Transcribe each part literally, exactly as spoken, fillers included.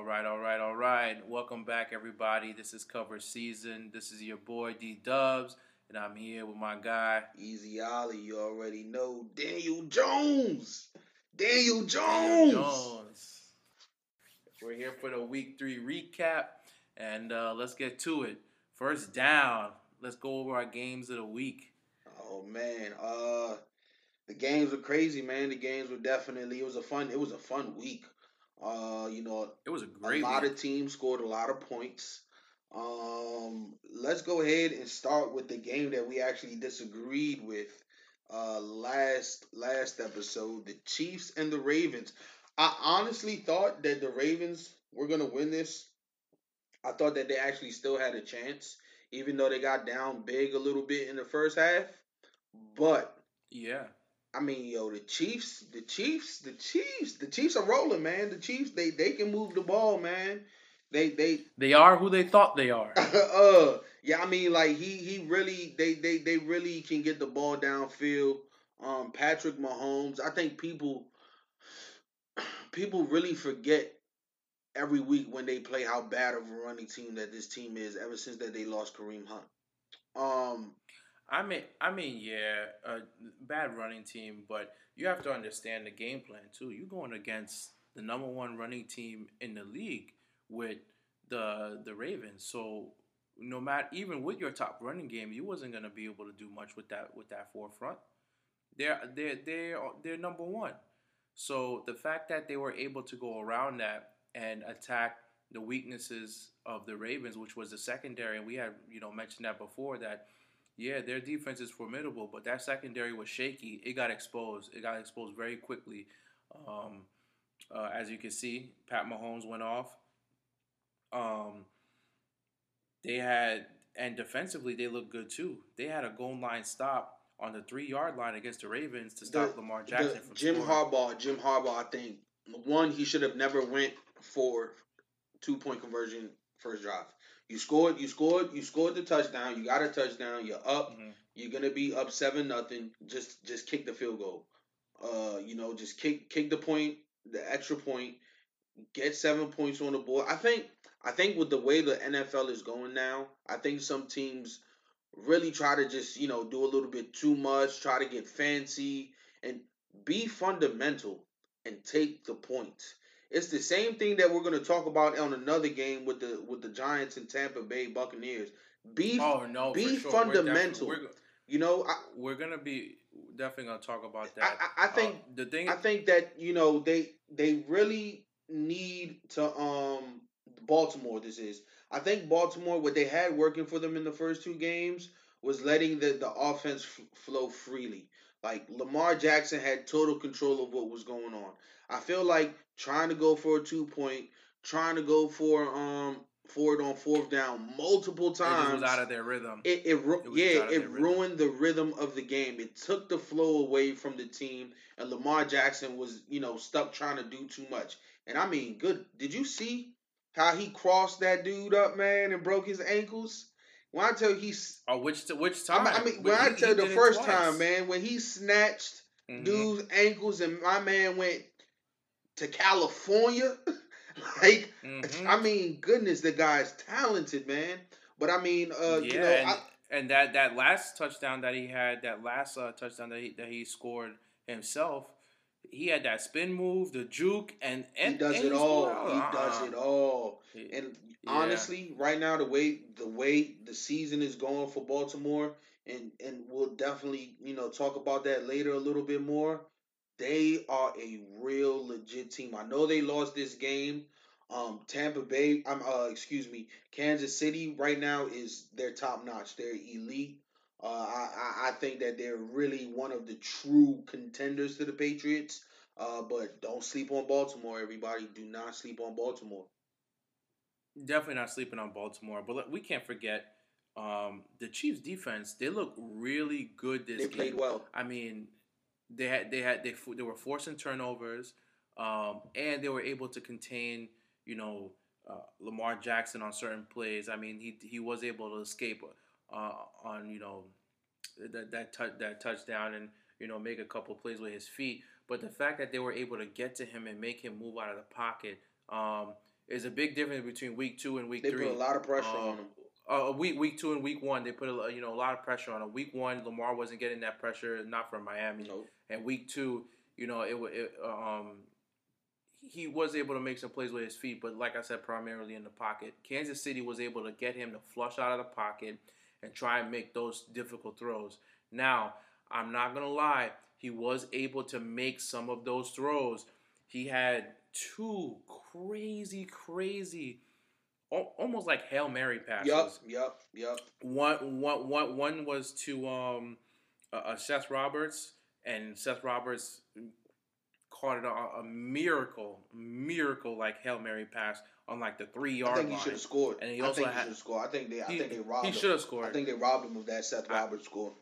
All right, all right, all right. Welcome back, everybody. This is Cover Season. This is your boy D Dubs, and I'm here with my guy Easy Ollie, you already know. Daniel Jones. Daniel Daniel Jones. Jones. We're here for the Week Three recap, and uh, let's get to it. First down. Let's go over our games of the week. Oh man, uh, the games were crazy, man. The games were definitely. It was a fun. It was a fun week. Uh, you know, It was a a great lot week. of teams scored a lot of points. Um, let's go ahead and start with the game that we actually disagreed with uh last last episode, the Chiefs and the Ravens. I honestly thought that the Ravens were gonna win this. I thought that they actually still had a chance, even though they got down big a little bit in the first half. But Yeah, I mean, yo, the Chiefs, the Chiefs, the Chiefs, the Chiefs are rolling, man. The Chiefs, they they can move the ball, man. They they they are who they thought they are. uh yeah, I mean, like he he really they they they really can get the ball downfield. Um, Patrick Mahomes, I think people people really forget every week when they play how bad of a running team that this team is. Ever since that they lost Kareem Hunt. Um, I mean, I mean, yeah, a bad running team, but you have to understand the game plan too. You're going against the number one running team in the league with the the Ravens. So no matter, even with your top running game, you wasn't gonna be able to do much with that with that forefront. They're they're they're they're number one. So the fact that they were able to go around that and attack the weaknesses of the Ravens, which was the secondary, and we had you know mentioned that before that yeah, their defense is formidable, but that secondary was shaky. It got exposed. It got exposed very quickly. Um, uh, as you can see, Pat Mahomes went off. Um, they had and defensively they looked good too. They had a goal line stop on the three yard line against the Ravens to the stop Lamar the Jackson from Jim scoring. Harbaugh, Jim Harbaugh, I think one he should have never went for two point conversion first drive. You scored, you scored, you scored the touchdown. You got a touchdown. You're up. Mm-hmm. You're gonna be up seven nothing. Just just kick the field goal. Uh, you know, just kick kick the point, the extra point. Get seven points on the board. I think I think with the way the N F L is going now, I think some teams really try to just, you know, do a little bit too much, try to get fancy and be fundamental and take the points. It's the same thing that we're going to talk about on another game with the with the Giants and Tampa Bay Buccaneers. Be Oh no, for be sure. We're definitely fundamental. we're You know, I we're gonna be definitely gonna talk about I, that. I I Uh, think the thing, I think that, you know, they they really need to um Baltimore this is. I think Baltimore what they had working for them in the first two games was letting the the offense f- flow freely. Like Lamar Jackson had total control of what was going on. I feel like trying to go for a two point, trying to go for um for it on fourth down multiple it just was out times of their rhythm. it, it It was yeah, just out of it their rhythm. ruined the rhythm of the game. It took the flow away from the team, and Lamar Jackson was, you know, stuck trying to do too much. And I mean, good. Did you see how he crossed that dude up, man, and broke his ankles? When I tell you he's, Oh, which which I mean, time? I mean, when But I he tell he you the did it first time, twice. man, when he snatched Mm-hmm. dude's ankles and my man went to California, like, Mm-hmm. I mean, goodness, the guy's talented, man. But I mean, uh, you Yeah, know, and I, and that that last touchdown that he had, that last uh, touchdown that he that he scored himself, he had that spin move, the juke, and He and does and it he scored all. out. He does Uh uh it all. And Yeah, honestly, right now the way the way the season is going for Baltimore, and and we'll definitely, you know, talk about that later a little bit more. They are a real legit team. I know they lost this game. Um, Tampa Bay, I'm uh, excuse me, Kansas City right now is their top notch. They're elite. Uh, I, I I think that they're really one of the true contenders to the Patriots. Uh, but don't sleep on Baltimore, everybody. Do not sleep on Baltimore. definitely not sleeping on Baltimore. But we can't forget um, the Chiefs' defense. They look really good They this played game. well. I mean, they had they had they they were forcing turnovers, um, and they were able to contain you know uh, Lamar Jackson on certain plays. I mean, he he was able to escape uh, on you know that that touch that touchdown and you know make a couple plays with his feet. But the fact that they were able to get to him and make him move out of the pocket, um, Is a big difference between week two and week They three. put a lot of pressure Um, on him. uh, week week two and week one, they put a you know a lot of pressure on him. Week one, Lamar wasn't getting that pressure, not from Miami. Nope. And week two, you know, it, it um he was able to make some plays with his feet, but like I said, primarily in the pocket. Kansas City was able to get him to flush out of the pocket and try and make those difficult throws. Now, I'm not gonna lie, he was able to make some of those throws. He had two crazy, crazy, almost like Hail Mary passes. Yup, yup, yup. One, one, one, one was to um, uh, Seth Roberts, and Seth Roberts caught it a, a miracle, miracle like Hail Mary pass on like the three yard line. I think he should have scored. And he I also think had, he should have scored. I think they. I he, think they robbed he him. He should have scored. I think they robbed him of that Seth Roberts score.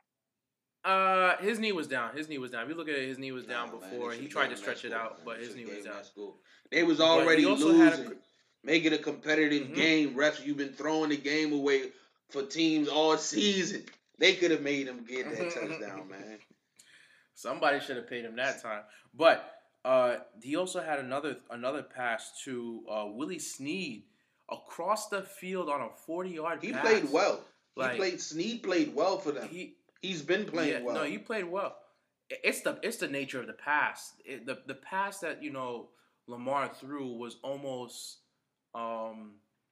Uh, his knee was down. His knee was down. If you look at it, his knee was down nah, before. Man, he tried to stretch it out, but his knee was down. They was already losing. A, make it a competitive mm-hmm. game. Refs, you've been throwing the game away for teams all season. They could have made him get that touchdown, man. Somebody should have paid him that time. But uh, he also had another another pass to uh, Willie Snead across the field on a forty-yard he pass. He played well. Like, he played. Snead played well for them. He he's been playing yeah, well. No, he played well. It's the it's the nature of the pass. It, the the pass that you know Lamar threw was almost um,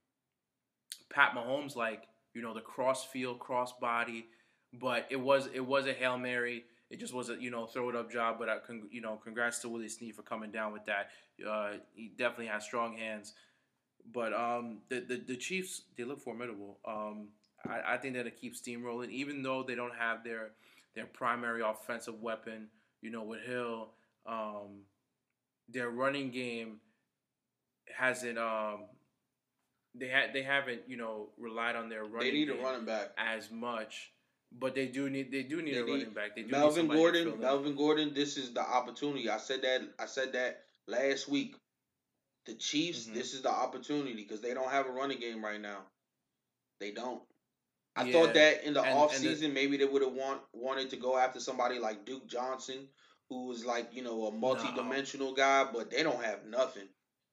Pat Mahomes like, you know, the cross field, cross body, but it was it was a Hail Mary. It just was a, you know, throw it up job, but I, you know, congrats to Willie Snead for coming down with that. Uh, he definitely has strong hands. But um, the, the the Chiefs, they look formidable. Um, I, I think that it keeps steamrolling, even though they don't have their their primary offensive weapon. You know, with Hill, um, their running game hasn't. Um, they had they haven't you know relied on their running. They need game a running back as much. But they do need they do need they a running need, back. They do Melvin need Gordon. Melvin Gordon. This is the opportunity. I said that. I said that last week. The Chiefs. Mm-hmm. This is the opportunity because they don't have a running game right now. They don't. I yeah. thought that in the and, offseason the, maybe they would have want wanted to go after somebody like Duke Johnson, who was like you know a multi-dimensional no. guy, but they don't have nothing.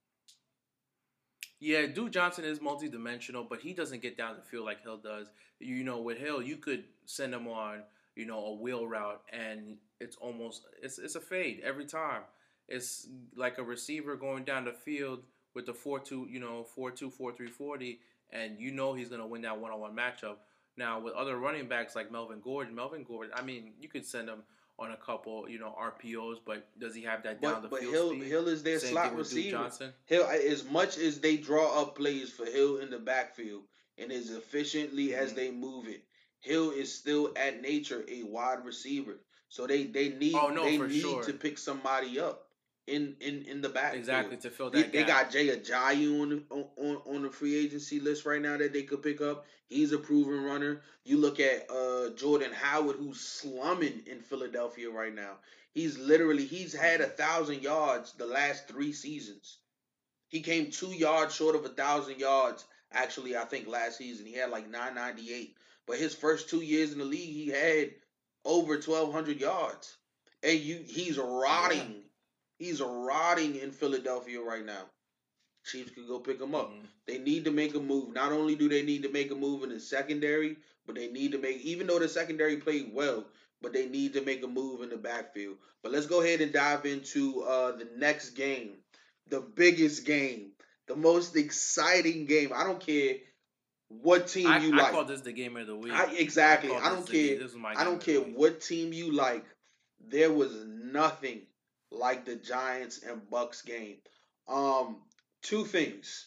Yeah, Duke Johnson is multi-dimensional, but he doesn't get down the field like Hill does. You know, with Hill, you could send him on, you know, a wheel route, and it's almost it's it's a fade every time. It's like a receiver going down the field with the four two, you know, four two, four three, forty, and you know he's gonna win that one-on-one matchup. Now with other running backs like Melvin Gordon, Melvin Gordon, I mean, you could send him on a couple, you know, R P Os, but does he have that down but, the but field Hill, speed? Hill is their Same slot receiver. Hill, as much as they draw up plays for Hill in the backfield and as efficiently mm-hmm. as they move it, Hill is still at nature a wide receiver. So they, they need oh, no, they need sure. to pick somebody up in, in, in the backfield. Exactly, to fill that they, gap. They got Jay Ajayi on the on, on the free agency list right now that they could pick up. He's a proven runner. You look at uh, Jordan Howard, who's slumming in Philadelphia right now. He's literally he's had a thousand yards the last three seasons. He came two yards short of a thousand yards. Actually, I think last season he had like nine ninety-eight. But his first two years in the league, he had over twelve hundred yards. And you, he's rotting. Yeah. He's rotting in Philadelphia right now. Chiefs could go pick him up. Mm-hmm. They need to make a move. Not only do they need to make a move in the secondary, but they need to make, even though the secondary played well, but they need to make a move in the backfield. But let's go ahead and dive into uh, the next game, the biggest game, the most exciting game. I don't care what team I, you I like. I call this the game of the week. I, exactly. I, I don't care. This is my I don't care what team you like. There was nothing like the Giants and Bucks game. Um, two things.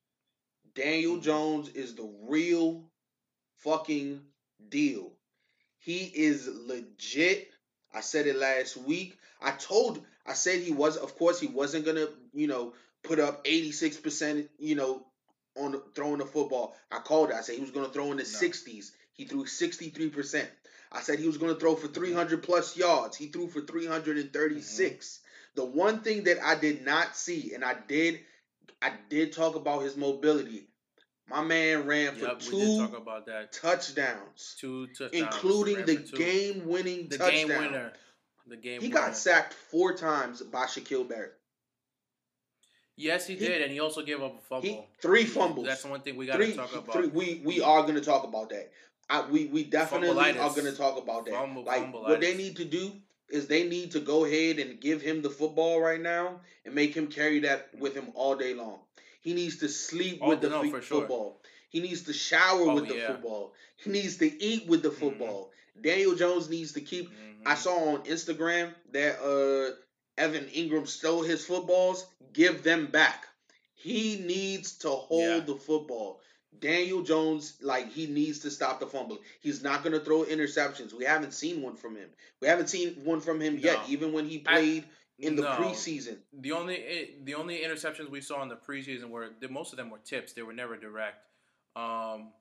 Daniel mm-hmm. Jones is the real fucking deal. He is legit. I said it last week. I told, I said he was, of course, he wasn't going to, you know, put up eighty-six percent, you know, on the, throwing the football. I called it. I said he was going to throw in the no. sixties. He threw sixty-three percent. I said he was going to throw for three hundred plus yards. He threw for three hundred thirty-six. Mm-hmm. The one thing that I did not see, and I did, I did talk about his mobility. My man ran for yep, two we did talk about that. touchdowns, two touchdowns, including the game-winning the touchdown. Game winner. The game. He winner. got sacked four times by Shaquille Barrett. Yes, he, he did, and he also gave up a fumble. He, three fumbles. That's one thing we got to talk about. Three, we we are going to talk about that. I, we we definitely Fumbleitis. are going to talk about that. Fumble, like what they need to do is they need to go ahead and give him the football right now and make him carry that with him all day long. He needs to sleep oh, with the no, f- football. Sure. He needs to shower oh, with the yeah. football. He needs to eat with the football. Mm-hmm. Daniel Jones needs to keep. Mm-hmm. I saw on Instagram that uh, Evan Ingram stole his footballs. Give them back. He needs to hold yeah. the football. Daniel Jones, like, he needs to stop the fumble. He's not going to throw interceptions. We haven't seen one from him. We haven't seen one from him no. yet, even when he played I, in the no. preseason. The only the only interceptions we saw in the preseason were, most of them were tips. They were never direct. Um,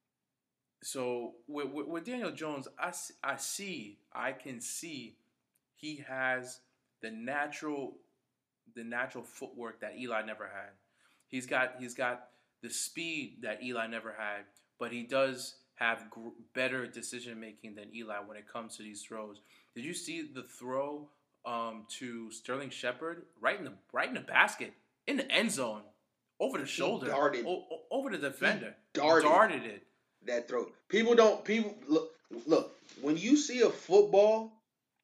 so with, with, with Daniel Jones, I, I see, I can see he has the natural, the natural footwork that Eli never had. He's got he's got the speed that Eli never had, but he does have gr- better decision making than Eli when it comes to these throws. Did you see the throw um, to Sterling Shepard right in the right in the basket in the end zone, over the shoulder, he darted. O- over the defender, he darted. darted it. That throw. People don't people look look when you see a football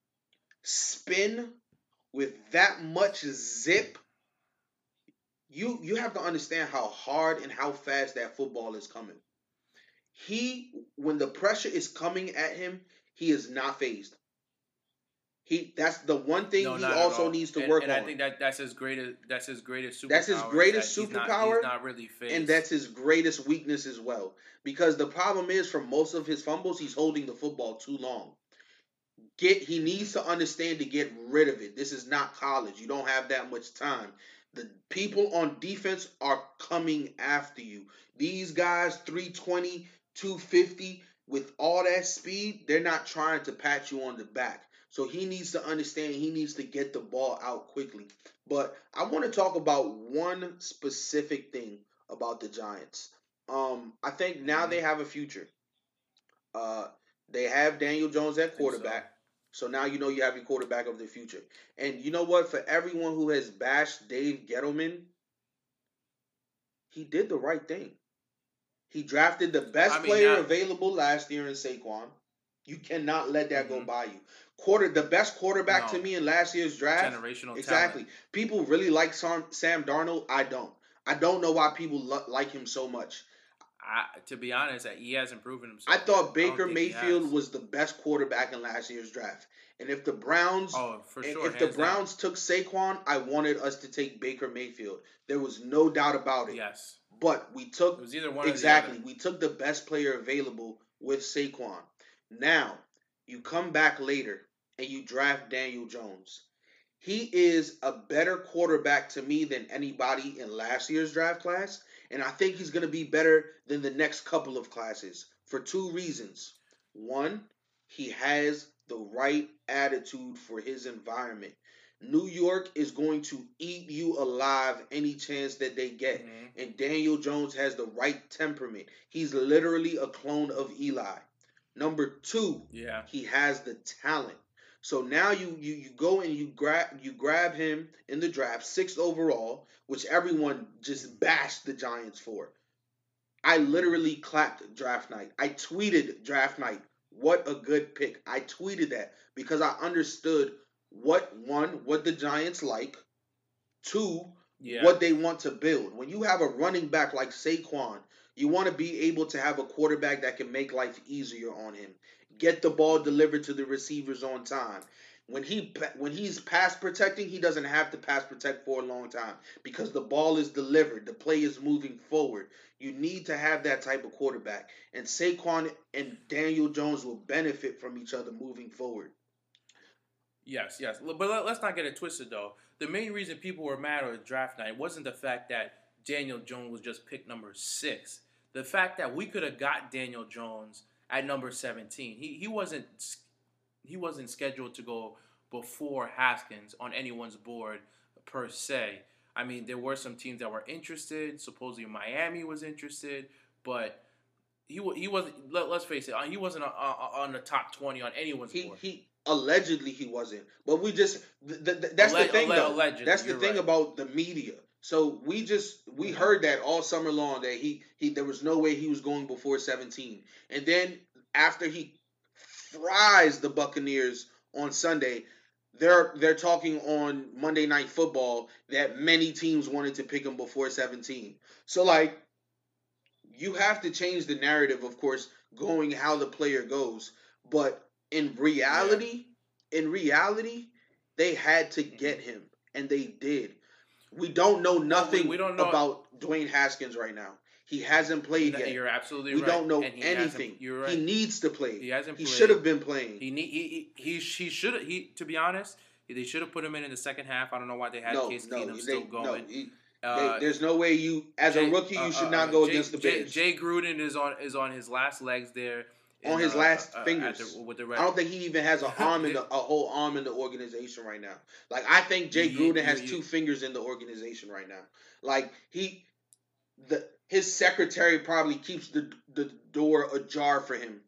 spin with that much zip. You you have to understand how hard and how fast that football is coming. He, when the pressure is coming at him, he is not phased. He that's the one thing no, he also needs to and, work and on. And I think that that's his greatest that's his greatest superpower. That's his greatest that superpower. He's not, he's not really phased. And that's his greatest weakness as well. Because the problem is, for most of his fumbles, he's holding the football too long. Get he needs to understand to get rid of it. This is not college. You don't have that much time. The people on defense are coming after you. These guys, three twenty, two fifty, with all that speed, they're not trying to pat you on the back. So he needs to understand he needs to get the ball out quickly. But I want to talk about one specific thing about the Giants. Um, I think now they have a future. Uh, they have Daniel Jones at quarterback. So now you know you have your quarterback of the future. And you know what? For everyone who has bashed Dave Gettleman, he did the right thing. He drafted the best I mean, player now, available last year in Saquon. You cannot let that mm-hmm. go by you. Quarter the best quarterback no. to me in last year's draft. Generational exactly. talent. People really like Sam, Sam Darnold. I don't. I don't know why people lo- like him so much. I, to be honest, he hasn't proven himself. I thought Baker Mayfield was the best quarterback in last year's draft. And if the Browns, oh, for sure, if the Browns down. took Saquon, I wanted us to take Baker Mayfield. There was no doubt about it. Yes. But we took it was either one exactly. Or the other. We took the best player available with Saquon. Now you come back later and you draft Daniel Jones. He is a better quarterback to me than anybody in last year's draft class. And I think he's going to be better than the next couple of classes for two reasons. One, he has the right attitude for his environment. New York is going to eat you alive any chance that they get. Mm-hmm. And Daniel Jones has the right temperament. He's literally a clone of Eli. Number two, yeah. he has the talent. So now you you you go and you grab you grab him in the draft, sixth overall, which everyone just bashed the Giants for. I literally clapped draft night. I tweeted draft night. What a good pick. I tweeted that because I understood what, one, what the Giants like, two, yeah. what they want to build. When you have a running back like Saquon, you want to be able to have a quarterback that can make life easier on him. Get the ball delivered to the receivers on time. When he when he's pass protecting, he doesn't have to pass protect for a long time because the ball is delivered. The play is moving forward. You need to have that type of quarterback. And Saquon and Daniel Jones will benefit from each other moving forward. Yes, yes. But let's not get it twisted, though. The main reason people were mad at draft night wasn't the fact that Daniel Jones was just pick number six. The fact that we could have got Daniel Jones at number seventeen. He he wasn't he wasn't scheduled to go before Haskins on anyone's board per se. I mean, there were some teams that were interested. Supposedly Miami was interested, but he he wasn't. Let, let's face it, he wasn't on the top twenty on anyone's he, board. He allegedly he wasn't, but we just th- th- that's Alleg- the thing though. Allegedly, that's the thing right. about the media. So we just we Mm-hmm. heard that all summer long that he he there was no way he was going before seventeen. And then after he fries the Buccaneers on Sunday, they're they're talking on Monday Night Football that many teams wanted to pick him before seventeen. So like you have to change the narrative, of course, going how the player goes. But in Yeah. reality, in reality, they had to Mm-hmm. get him, and they did. We don't know Well, we, we nothing don't know. about Dwayne Haskins right now. He hasn't played yet. You're absolutely We right, don't know and he hasn't. anything. You're He right. needs to play. He hasn't He should have played. been playing. He need he he he, he should he to be honest. They should have put him in in the second half. I don't know why they had No, Case no, Keenum still they no. going. He, they, Uh, there's no way you, as a Jay rookie, uh, you uh, should uh, not go Jay, against the Jay Bears Jay Gruden is on is on his last legs there on in his uh, last uh, at fingers. the, with the I red. don't think he even has an arm in the a whole arm in the organization right now. Like I think you, Jay you, Gruden you, has you, two fingers in the organization right now. Like he, the his secretary probably keeps the the door ajar for him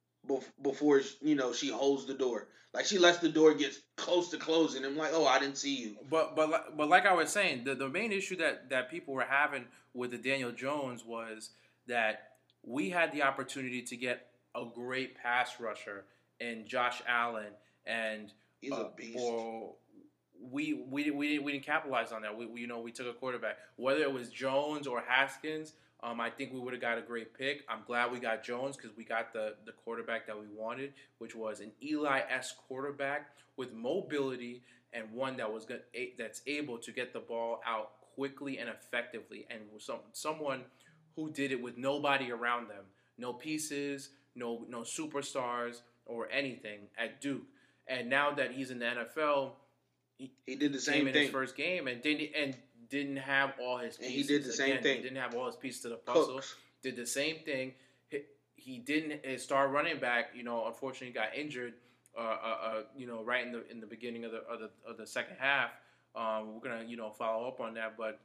before you know she holds the door. Like she lets the door get close to closing. I'm like, oh, I didn't see you. But but li- but like I was saying, the, the main issue that, that people were having with the Daniel Jones was that we had the opportunity to get a great pass rusher in Josh Allen, and He's a uh, beast. or we we we didn't we didn't capitalize on that. We, we you know we took a quarterback, whether it was Jones or Haskins. Um, I think we would have got a great pick. I'm glad we got Jones because we got the the quarterback that we wanted, which was an Eli-esque quarterback with mobility and one that was good, that's able to get the ball out quickly and effectively, and some someone who did it with nobody around them, no pieces, no no superstars or anything at Duke. And now that he's in the N F L, he He did the came same in his thing, first game and didn't and didn't have all his and he pieces. did the same Again, he thing. didn't have all his pieces to the puzzle. Cooks. Did the same thing. He, he didn't. His star running back, you know, unfortunately got injured. Uh, uh, uh, you know, right in the in the beginning of the of the, of the second half. Um, we're gonna you know follow up on that, but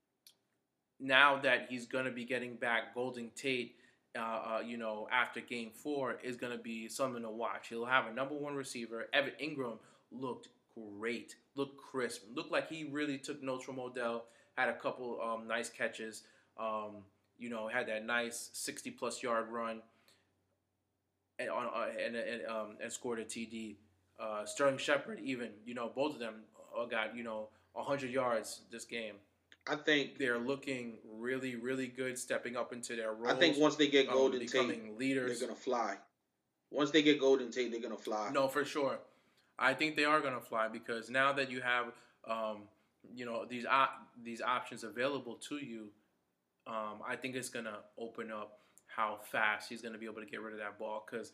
now that he's gonna be getting back, Golden Tate, uh, uh, you know, after Game Four is gonna be something to watch. He'll have a number one receiver. Evan Ingram looked great, looked crisp, looked like he really took notes from Odell. Had a couple um, nice catches. Um, you know, had that nice sixty plus yard run and on uh, and and, um, and scored a T D. Uh, Sterling Shepard, even you know, both of them uh, got you know one hundred yards this game. I think They're looking really, really good, stepping up into their roles. I think once they get um, Golden becoming Tate, leaders. they're gonna fly. Once they get Golden Tate, they're gonna fly. No, for sure. I think they are going to fly because now that you have, um, you know, these op- these options available to you, um, I think it's going to open up how fast he's going to be able to get rid of that ball. Because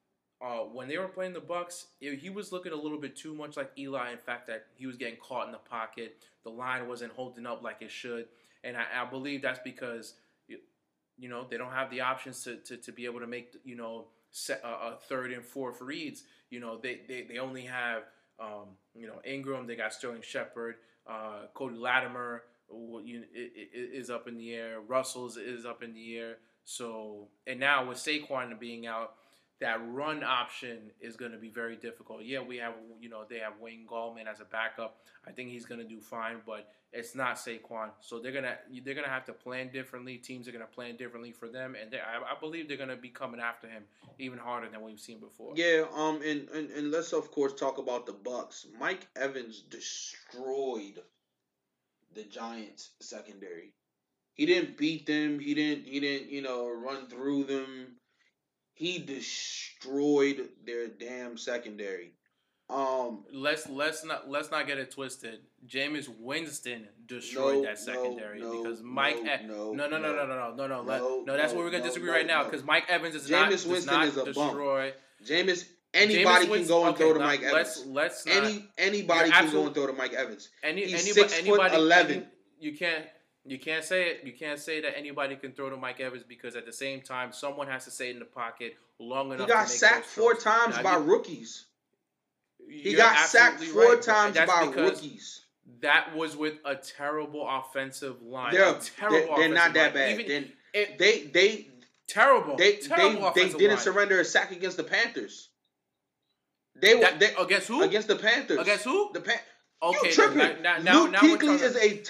uh, when they were playing the Bucks, it, he was looking a little bit too much like Eli. In fact, that he was getting caught in the pocket. The line wasn't holding up like it should, and I, I believe that's because you, you know they don't have the options to, to, to be able to make you know set, uh, a third and fourth reads. You know they, they, they only have um, you know Ingram. They got Sterling Shepard, uh, Cody Latimer you, is up in the air. Russell's is up in the air. So and now with Saquon being out, that run option is going to be very difficult. Yeah, we have, you know, they have Wayne Gallman as a backup. I think he's going to do fine, but it's not Saquon. So they're gonna they're gonna have to plan differently. Teams are gonna plan differently for them, and I, I believe they're gonna be coming after him even harder than we've seen before. Yeah, um, and, and and let's of course talk about the Bucks. Mike Evans destroyed the Giants secondary. He didn't beat them. He didn't. He didn't. You know, run through them. He destroyed their damn secondary. Um, let's let's not let's not get it twisted. Jameis Winston destroyed no, that secondary no, because no, Mike. no, No, no, no, no, no, no, no, no. Let, no, no, that's no, where we're gonna no, disagree no, right now no. because Mike Evans is Jameis not does Winston not is a destroy. bump. Jameis, anybody Jameis can go and okay, throw to now, Mike let's, Evans. Let's not. Any anybody can go and throw to Mike Evans. Any He's anybody six anybody foot eleven. any, you can't you can't say it. You can't say that anybody can throw to Mike Evans because at the same time someone has to stay in the pocket long enough. He got to make sacked those four throws. times now, by you, rookies. He You're got sacked four right, times by rookies. That was with a terrible offensive line. They're, a terrible they're, they're not that line. bad. Even, it, they they terrible. They terrible they, they didn't line. surrender a sack against the Panthers. They were that, they, against who? Against the Panthers. Against who? The Pan. Okay, You tripping? now, now, Luke now Kuechly is to... a top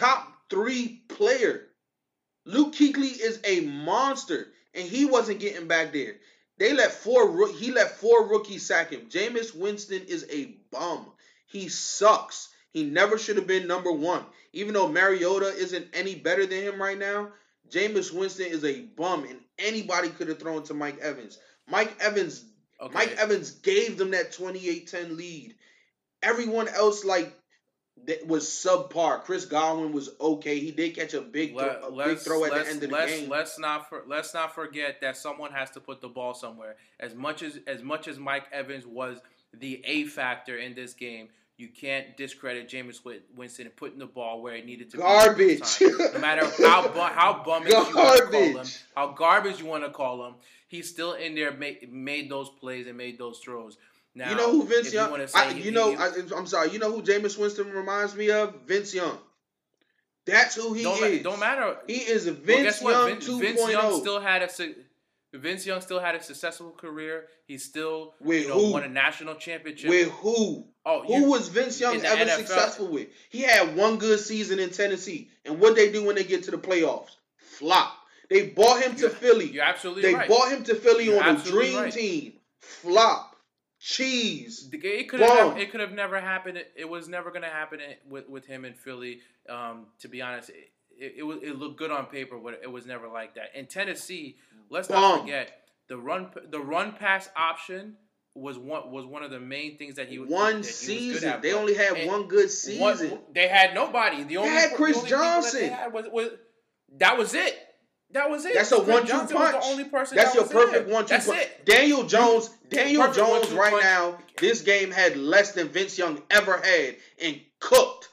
three player. Luke Kuechly is a monster, and he wasn't getting back there. They let four. He let four rookies sack him. Jameis Winston is a bum. He sucks. He never should have been number one. Even though Mariota isn't any better than him right now, Jameis Winston is a bum, and anybody could have thrown to Mike Evans. Mike Evans, okay. Mike Evans gave them that twenty-eight ten lead. Everyone else, like, that was subpar. Chris Godwin was okay. He did catch a big, Let, throw, a big throw at the end of the let's, game. Let's not for, let's not forget that someone has to put the ball somewhere. As much as as much as Mike Evans was the A factor in this game, you can't discredit Jameis Winston putting the ball where it needed to garbage. be. Garbage. No matter how bu- how bummy you want to call him, how garbage you want to call him, he's still in there, made, made those plays and made those throws. Now, you know who Vince Young? You, I, you he, know, he, I, I'm sorry. You know who Jameis Winston reminds me of? Vince Young. That's who he don't is. Ma- don't matter. He is a Vince well, Young Vince, two point oh. Vince Young still had a Vince Young still had a successful career. He still with you know, who? won a national championship. With who? Oh, who you, was Vince Young ever N F L successful with? He had one good season in Tennessee, and what they do when they get to the playoffs? Flop. They bought him you're, to Philly. You're absolutely they right. They bought him to Philly you're on a dream right. team. Flop. Cheese. It could have. It could have never happened. It, it was never going to happen with, with him in Philly. Um, to be honest, it, it, it, was, it looked good on paper, but it was never like that. In Tennessee, let's Bomb. not forget the run. The run pass option was one was one of the main things that he was. One that season. He was good at, they only had and one good season. One, they had nobody. The only they had Chris the only Johnson. That, they had was, was that was it. That was it. That's a one-two punch. Was the only person That's that your perfect one-two That's punch. It. Daniel Jones, Daniel perfect Jones right punch. now, this game had less than Vince Young ever had and cooked.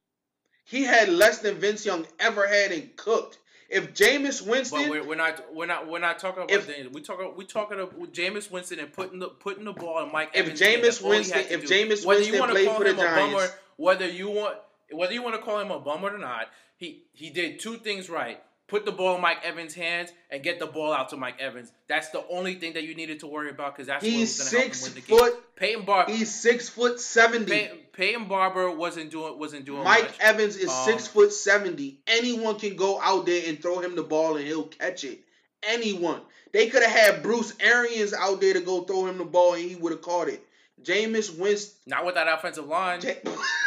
He had less than Vince Young ever had and cooked. If Jameis Winston, but we're, we're not, we're not, we're not talking about if, Daniel. We talking, we talking about Jameis Winston and putting the putting the ball in Mike if Evans. Jameis Winston, if do. Jameis whether Winston played for the Giants, bummer, whether you want, whether you want to call him a bummer or not, he he did two things right. Put the ball in Mike Evans' hands and get the ball out to Mike Evans. That's the only thing that you needed to worry about because that's he's what was going to help him win the foot, game. Peyton Barber. He's six foot seventy. Pey, Peyton Barber wasn't doing wasn't doing. Mike much. Evans is um, six foot seventy. Anyone can go out there and throw him the ball and he'll catch it. Anyone. They could have had Bruce Arians out there to go throw him the ball and he would have caught it. Jameis Winston. Not with that offensive line. J-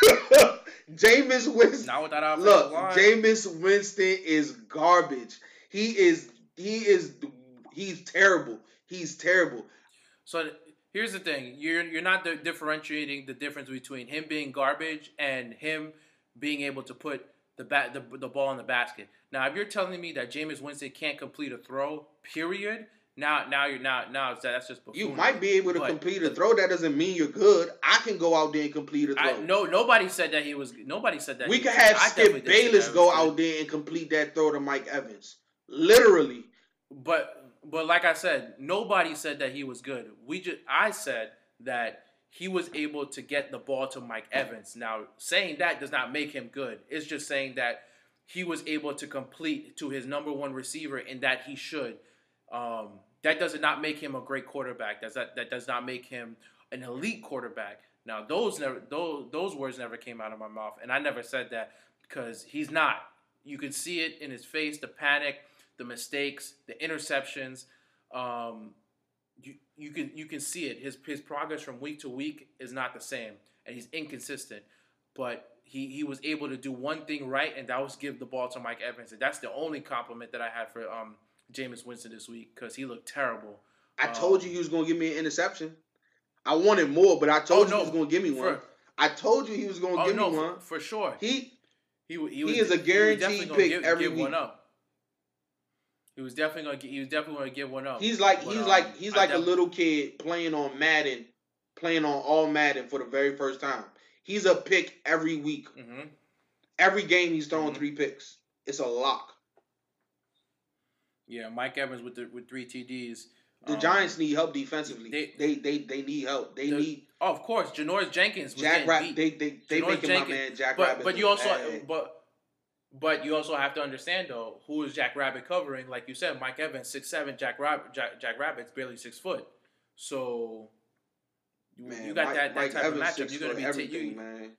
Jameis Winston. Not with that offensive Look, line. Jameis Winston is garbage. He is. He is. He's terrible. He's terrible. So here's the thing: you're you're not differentiating the difference between him being garbage and him being able to put the bat the, the ball in the basket. Now, if you're telling me that Jameis Winston can't complete a throw, period. Now, now you're not. Now that's just buffoonery. You might be able to but, complete a throw. That doesn't mean you're good. I can go out there and complete a throw. I, no, nobody said that he was. Nobody said that. We he could was, have I Skip Bayless go out there and complete that throw to Mike Evans. Literally. But but like I said, nobody said that he was good. We just I said that he was able to get the ball to Mike Evans. Now, saying that does not make him good. It's just saying that he was able to complete to his number one receiver and that he should. Um, that does not make him a great quarterback. Does that that does not make him an elite quarterback. Now, those never those those words never came out of my mouth, and I never said that because he's not. You could see it in his face, the panic, the mistakes, the interceptions. Um, you you can you can see it. His his progress from week to week is not the same, and he's inconsistent. But he, he was able to do one thing right, and that was give the ball to Mike Evans. And that's the only compliment that I had for um Jameis Winston this week because he looked terrible. I um, told you he was going to give me an interception. I wanted more, but I told oh, you no, he was going to give me for, one. I told you he was going to oh, give no, me one. For, for sure. He he he, he was, is a guaranteed pick give, every give week. One up. He was definitely going to he was definitely going to give one up. He's like but, he's um, like he's like def- a little kid playing on Madden, playing on all Madden for the very first time. He's a pick every week. Mm-hmm. Every game he's throwing mm-hmm. three picks. It's a lock. Yeah, Mike Evans with the with three T Ds. The um, Giants need help defensively. They they they, they need help. They the, need. Oh, of course, Janoris Jenkins was Jack Rabbit. beat. They they they Janoris making Jenkins, my man Jack but, Rabbit. But you also bad. but but you also have to understand though who is Jack Rabbit covering? Like you said, Mike Evans six seven, Jack Rabbit Jack, Jack Rabbit's barely six foot. So you, man, you got Mike, that, that Mike type Evans of matchup. You're gonna be everything, you, man.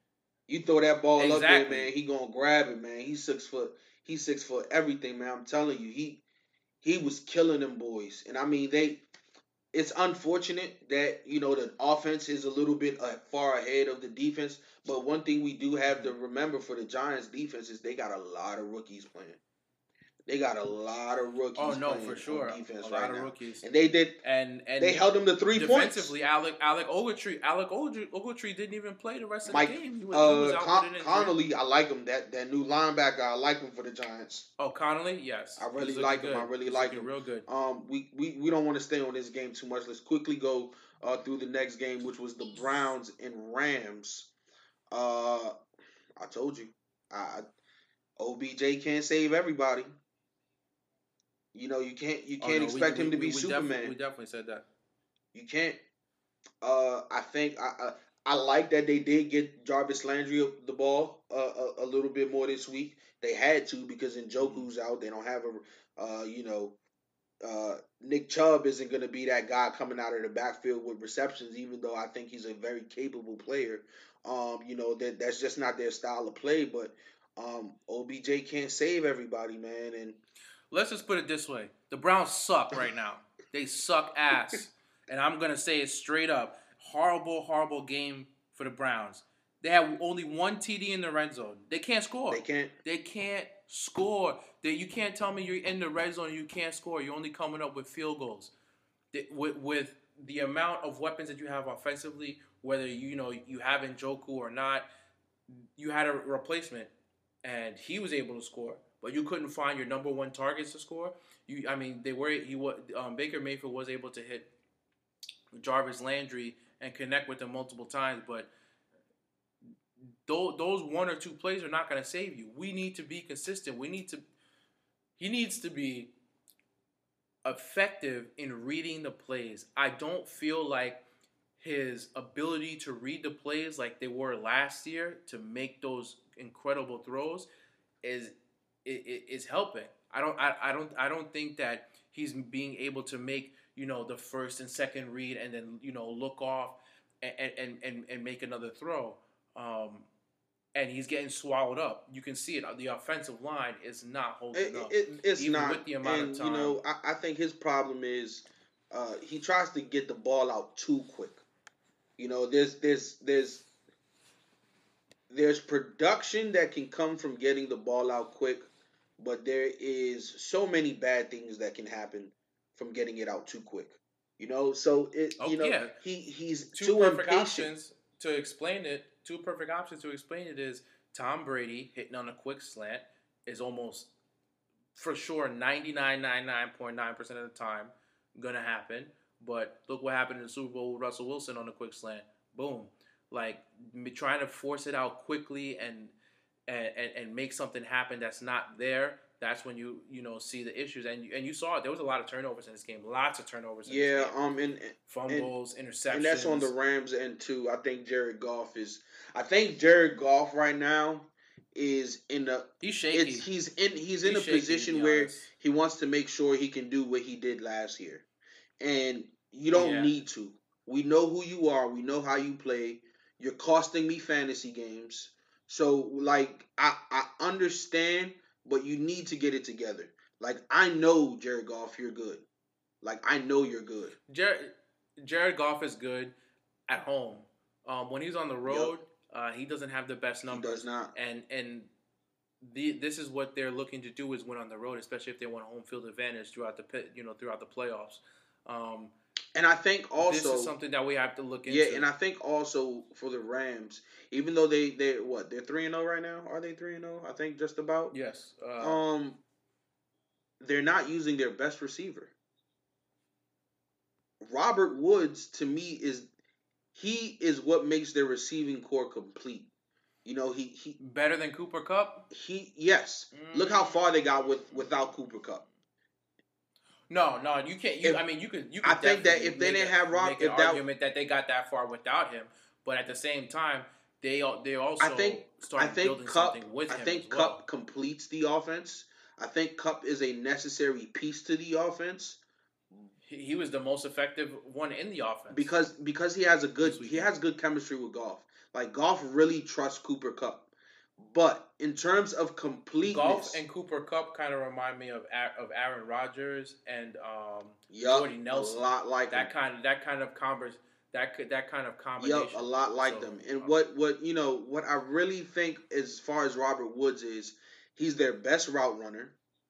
You throw that ball up there, Exactly. man, he gonna grab it, man. He's six foot. He's six foot everything, man. I'm telling you, he he was killing them boys. And I mean, they. It's unfortunate that you know the offense is a little bit uh, far ahead of the defense. But one thing we do have Hmm. to remember for the Giants defense is they got a lot of rookies playing. They got a lot of Oh rookies no, for playing on sure, a defense lot right of now, rookies, and they did. and They and held them to three points. defensively, Alec Alec Ogletree Alec Ogletree, Ogletree didn't even play the rest of the Mike game. He was he was uh, out with Con- an injury. Connolly, I like him. That that new linebacker, I like him for the Giants. Oh, Connolly, yes, I he's really looking like him. I good. really He's like looking him. real good. Um, we, we, we don't want to stay on this game too much. Let's quickly go uh, through the next game, which was the Browns and Rams. Uh, I told you, I, O B J can't save everybody. You know, you can't you Oh can't no, we expect we him to we, be we definitely we Superman. definitely said that. You can't. Uh, I think I, I I like that they did get Jarvis Landry the ball uh, a, a little bit more this week. They had to because Hmm. Njoku's out. They don't have a uh, you know uh, Nick Chubb isn't going to be that guy coming out of the backfield with receptions, even though I think he's a very capable player. Um, you know that that's just not their style of play. But um, O B J can't save everybody, man. And Let's just put it this way: the Browns suck right now. They suck ass, and I'm gonna say it straight up. Horrible, horrible game for the Browns. They have only one T D in the red zone. They can't they score. can't. They can't score. They, you can't tell me you're in the red zone and you can't score. You're only coming up with field goals. They, with, with the amount of weapons that you have offensively, whether you know you have Njoku or not, you had a replacement, and he was able to score, but you couldn't find your number one targets to score. You, I mean, they were he was um, Baker Mayfield was able to hit Jarvis Landry and connect with him multiple times, but those those one or two plays are not going to save you. We need to be consistent. We need to. He needs to be effective in reading the plays. I don't feel like his ability to read the plays like they were last year to make those incredible throws is is helping. I don't I, I don't I don't think that he's being able to make you know the first and second read and then you know look off and and and, and make another throw. Um, and he's getting swallowed up. You can see it. The offensive line is not holding It, up, it, it's even not, with the amount of and you time. know, I, I think his problem is uh, he tries to get the ball out too quick. You know, there's there's there's there's production that can come from getting the ball out quick, but there is so many bad things that can happen from getting it out too quick. You know, so it Oh you know yeah, he he's two too perfect impatient. options to explain it. Two perfect options to explain it is Tom Brady hitting on a quick slant is almost for sure ninety-nine point nine nine point nine percent of the time gonna happen. But look what happened in the Super Bowl with Russell Wilson on a quick slant. Boom. Like trying to force it out quickly and and, and, and make something happen that's not there. That's when you you know see the issues and and you saw it. There was a lot of turnovers in this game. Lots of turnovers in this Yeah, game. um, and and Fumbles, and that's on the interceptions. Rams end too. I think Jared Goff is. I think Jared Goff right now is in a. He's It's shaky. he's in he's in He's a shaky to be position where honest. he wants to make sure he can do what he did last year, and you don't Yeah. need to. We know who you are. We know how you play. You're costing me fantasy games. So like I I understand, but you need to get it together. Like I know Jared Goff, you're good. Like I know you're good. Jared Jared Goff is good at home. Um, when he's on the Yep. road, uh, he doesn't have the best He does numbers, not. and and the this is what they're looking to do is win on the road, especially if they want home field advantage throughout the pit, you know throughout the playoffs. Um, And I think this is also, something that we have to look yeah, into. and I think also for the Rams, even though they they what they're three and zero right now, are they three and zero? I think just about. Yes, uh, Um, they're not using their best receiver. Robert Woods to me is he is what makes their receiving core complete. You know, he he better than Cooper Cup. he. Yes, look how far they got with Mm, without Cooper Cup. no, no, you can't. You, If I mean, you could, you I could think that definitely if they make didn't a have Rob, make an if that argument that they got that far without him, but at the same time, they they I also think I started think building Cup something with I him as think well. Cup completes the offense. I think Cup is a necessary piece to the offense He, he was the most effective one in the offense because because he has a good this he weekend. has good chemistry with Golf. Like Goff really trusts Cooper Cup. But in terms of Golf completeness, and Cooper Cup kind of remind me of of Aaron Rodgers and um, Jordy yup, a Nelson. lot like them. That kind of that kind of converse that could that kind of Yup, a combination. lot like So them. And uh, what what you know what I really think as far as Robert Woods is, he's their best route runner.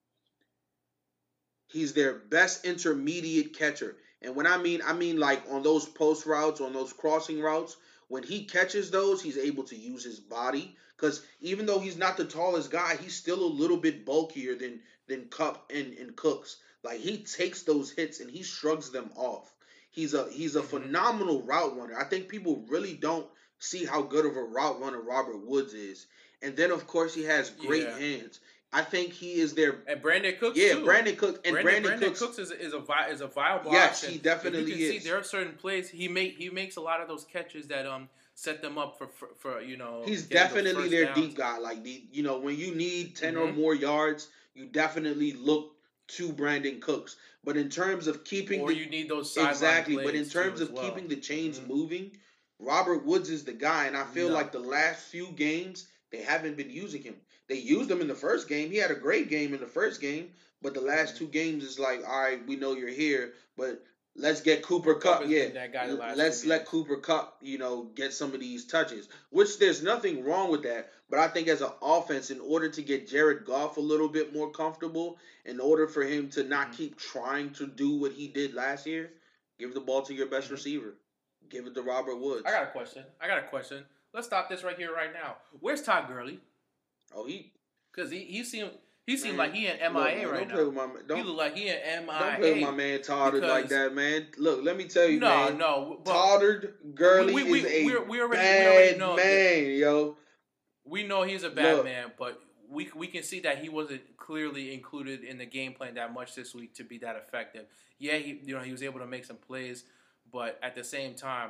He's their best intermediate catcher. And when I mean, I mean like on those post routes, on those crossing routes, when he catches those, he's able to use his body. Because even though he's not the tallest guy, he's still a little bit bulkier than than Cup and, and Cooks. Like he takes those hits and he shrugs them off. He's a he's a hmm phenomenal route runner. I think people really don't see how good of a route runner Robert Woods is. And then of course he has great yeah, hands. I think he is their and Brandon Cooks yeah, too. Brandon Cooks and Brandon Brandon Brandon Cooks. Cooks is is a vi- is a viable Yes, option. he If you definitely can see, is. there are certain plays he make he makes a lot of those catches that um set them up for for, for you know He's getting those definitely first their downs. deep guy. Like the you know when you need ten or hmm more yards, you definitely look to Brandon Cooks. But in terms of keeping Or the you need those sideline exactly, but in plays too terms as of well. keeping the chains hmm moving, Robert Woods is the guy. And I feel No. like the last few games they haven't been using him. They used him in the first game. He had a great game in the first game, but the last hmm two games is like, all right, we know you're here, but let's get Cooper Cooper Cup Cup. has Yeah, been that guy the last two let's let games. Cooper Cup, you know, get some of these touches. Which there's nothing wrong with that, but I think as an offense, in order to get Jared Goff a little bit more comfortable, in order for him to not hmm keep trying to do what he did last year, give the ball to your best hmm receiver. Give it to Robert I Woods. got a question. I got a question. Let's stop this right here, right now. Where's Todd Gurley? Oh, he Cause he he seemed he seemed like man, he in look, M I A man, right don't play now. with my He don't look like he in don't play with my M I A man Toddard like because that, man. Look, let me tell you, no man. no but Toddard we Gurley we is we we a we already we already bad know that man, yo. we know he's a bad Look, man, but we we can see that he wasn't clearly included in the game plan that much this week to be that effective. Yeah, he you know he was able to make some plays, but at the same time,